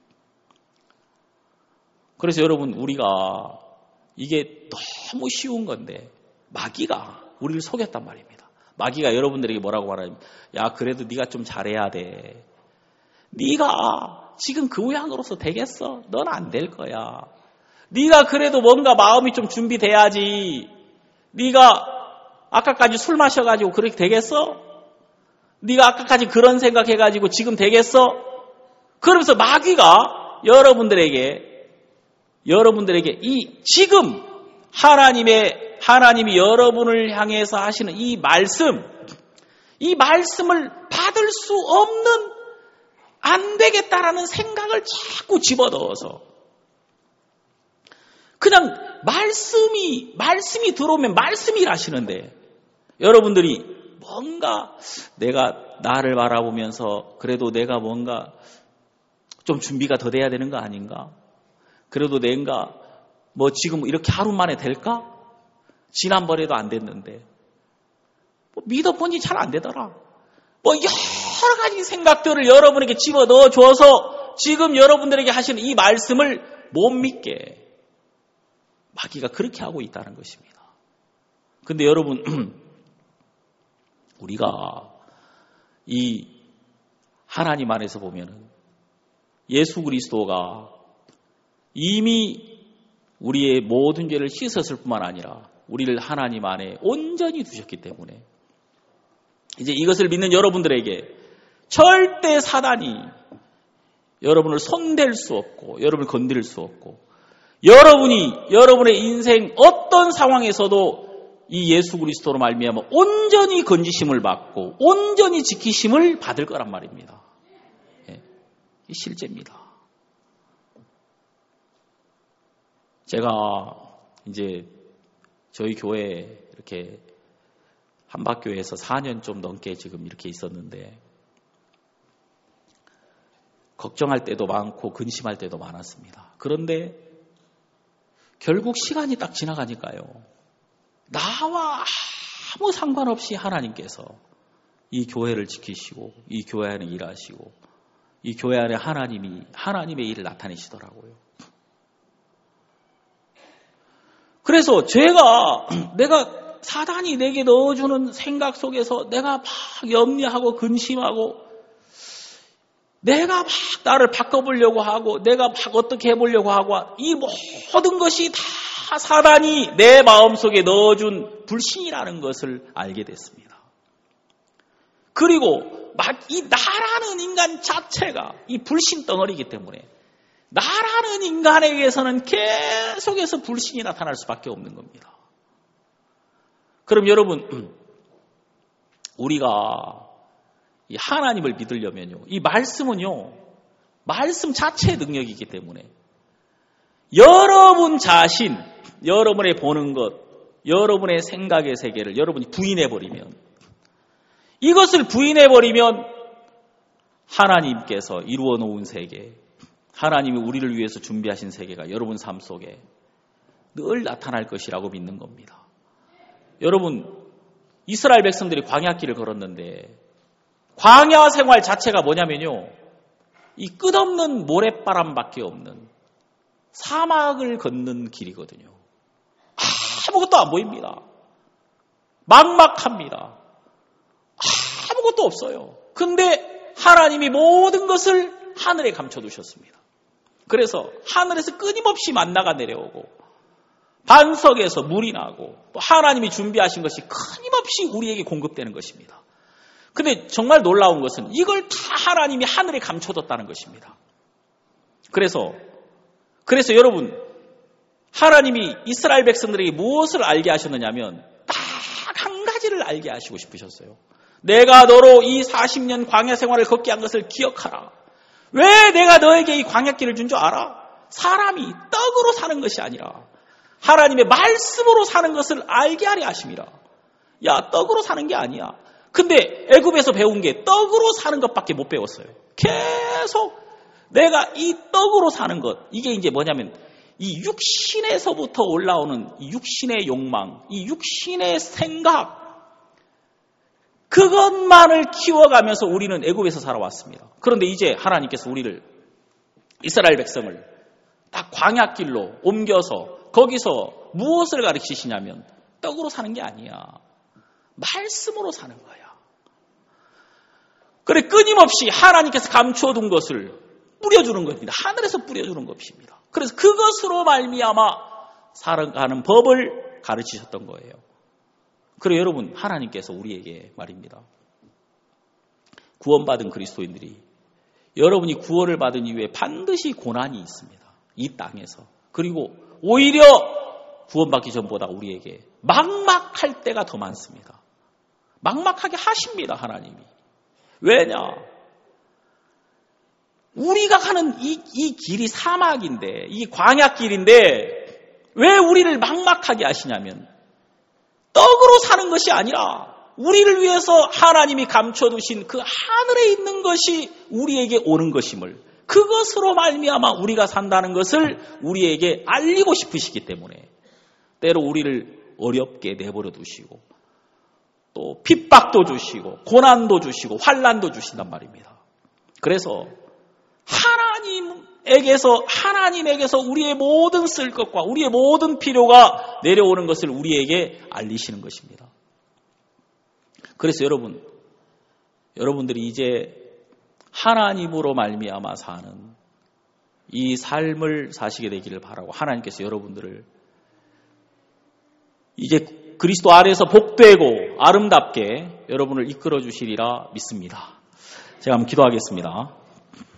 그래서 여러분, 우리가 이게 너무 쉬운 건데 마귀가 우리를 속였단 말입니다. 마귀가 여러분들에게 뭐라고 말하냐면, 야, 그래도 네가 좀 잘해야 돼. 네가 지금 그 모양으로서 되겠어? 넌 안 될 거야. 네가 그래도 뭔가 마음이 좀 준비돼야지. 네가 아까까지 술 마셔가지고 그렇게 되겠어? 네가 아까까지 그런 생각해가지고 지금 되겠어? 그러면서 마귀가 여러분들에게 여러분들에게 이 지금 하나님의 하나님이 여러분을 향해서 하시는 이 말씀, 이 말씀을 받을 수 없는, 안 되겠다라는 생각을 자꾸 집어넣어서 그냥 말씀이 말씀이 들어오면 말씀이 일하시는데, 여러분들이 뭔가 내가 나를 바라보면서 그래도 내가 뭔가 좀 준비가 더 돼야 되는 거 아닌가? 그래도 내가 뭐 지금 이렇게 하루 만에 될까? 지난번에도 안 됐는데 뭐 믿어보니 잘 안 되더라. 뭐 여러 가지 생각들을 여러분에게 집어넣어 줘서 지금 여러분들에게 하시는 이 말씀을 못 믿게 마귀가 그렇게 하고 있다는 것입니다. 근데 여러분, 우리가 이 하나님 안에서 보면은 예수 그리스도가 이미 우리의 모든 죄를 씻었을 뿐만 아니라 우리를 하나님 안에 온전히 두셨기 때문에 이제 이것을 믿는 여러분들에게 절대 사단이 여러분을 손댈 수 없고 여러분을 건드릴 수 없고, 여러분이 여러분의 인생 어떤 상황에서도 이 예수 그리스도로 말미암아 온전히 건지심을 받고 온전히 지키심을 받을 거란 말입니다. 예, 이 실제입니다. 제가 이제 저희 교회에 이렇게 한박교회에서 사 년 좀 넘게 지금 이렇게 있었는데 걱정할 때도 많고 근심할 때도 많았습니다. 그런데 결국 시간이 딱 지나가니까요, 나와 아무 상관없이 하나님께서 이 교회를 지키시고 이 교회 안에 일하시고 이 교회 안에 하나님이 하나님의 일을 나타내시더라고요. 그래서 제가 내가 사단이 내게 넣어주는 생각 속에서 내가 막 염려하고 근심하고 내가 막 나를 바꿔보려고 하고 내가 막 어떻게 해보려고 하고 이 모든 것이 다 사단이 내 마음속에 넣어준 불신이라는 것을 알게 됐습니다. 그리고 막 이 나라는 인간 자체가 이 불신 덩어리이기 때문에 나라는 인간에게서는 계속해서 불신이 나타날 수밖에 없는 겁니다. 그럼 여러분, 우리가 이 하나님을 믿으려면요, 이 말씀은요, 말씀 자체의 능력이기 때문에 여러분 자신, 여러분의 보는 것, 여러분의 생각의 세계를 여러분이 부인해버리면, 이것을 부인해버리면 하나님께서 이루어 놓은 세계, 하나님이 우리를 위해서 준비하신 세계가 여러분 삶 속에 늘 나타날 것이라고 믿는 겁니다. 여러분, 이스라엘 백성들이 광야길을 걸었는데 광야 생활 자체가 뭐냐면요, 이 끝없는 모래바람밖에 없는 사막을 걷는 길이거든요. 아무것도 안 보입니다. 막막합니다. 아무것도 없어요. 근데 하나님이 모든 것을 하늘에 감춰두셨습니다. 그래서 하늘에서 끊임없이 만나가 내려오고 반석에서 물이 나고 또 하나님이 준비하신 것이 끊임없이 우리에게 공급되는 것입니다. 근데 정말 놀라운 것은 이걸 다 하나님이 하늘에 감춰뒀다는 것입니다. 그래서 그래서 여러분, 하나님이 이스라엘 백성들에게 무엇을 알게 하셨느냐면 딱 한 가지를 알게 하시고 싶으셨어요. 내가 너로 이 사십 년 광야 생활을 걷게 한 것을 기억하라. 왜 내가 너에게 이 광야길을 준 줄 알아? 사람이 떡으로 사는 것이 아니라 하나님의 말씀으로 사는 것을 알게 하려 하심이라. 야, 떡으로 사는 게 아니야. 근데 애굽에서 배운 게 떡으로 사는 것밖에 못 배웠어요. 계속 내가 이 떡으로 사는 것, 이게 이제 뭐냐면 이 육신에서부터 올라오는 이 육신의 욕망, 이 육신의 생각, 그것만을 키워가면서 우리는 애굽에서 살아왔습니다. 그런데 이제 하나님께서 우리를, 이스라엘 백성을 딱 광야길로 옮겨서 거기서 무엇을 가르치시냐면 떡으로 사는 게 아니야. 말씀으로 사는 거야. 그래, 끊임없이 하나님께서 감춰둔 것을 뿌려주는 겁니다. 하늘에서 뿌려주는 것입니다. 그래서 그것으로 말미암아 살아가는 법을 가르치셨던 거예요. 그래, 여러분, 하나님께서 우리에게 말입니다. 구원받은 그리스도인들이, 여러분이 구원을 받은 이후에 반드시 고난이 있습니다. 이 땅에서. 그리고 오히려 구원받기 전보다 우리에게 막막할 때가 더 많습니다. 막막하게 하십니다, 하나님이. 왜냐? 우리가 가는 이, 이 길이 사막인데, 이 광야길인데, 왜 우리를 막막하게 하시냐면, 떡으로 사는 것이 아니라, 우리를 위해서 하나님이 감춰두신 그 하늘에 있는 것이 우리에게 오는 것임을, 그것으로 말미암아 우리가 산다는 것을 우리에게 알리고 싶으시기 때문에, 때로 우리를 어렵게 내버려 두시고, 또 핍박도 주시고, 고난도 주시고, 환난도 주신단 말입니다. 그래서 하나님에게서, 하나님에게서 우리의 모든 쓸 것과 우리의 모든 필요가 내려오는 것을 우리에게 알리시는 것입니다. 그래서 여러분, 여러분들이 이제 하나님으로 말미암아 사는 이 삶을 사시게 되기를 바라고, 하나님께서 여러분들을 이제 그리스도 안에서 복되고 아름답게 여러분을 이끌어 주시리라 믿습니다. 제가 한번 기도하겠습니다.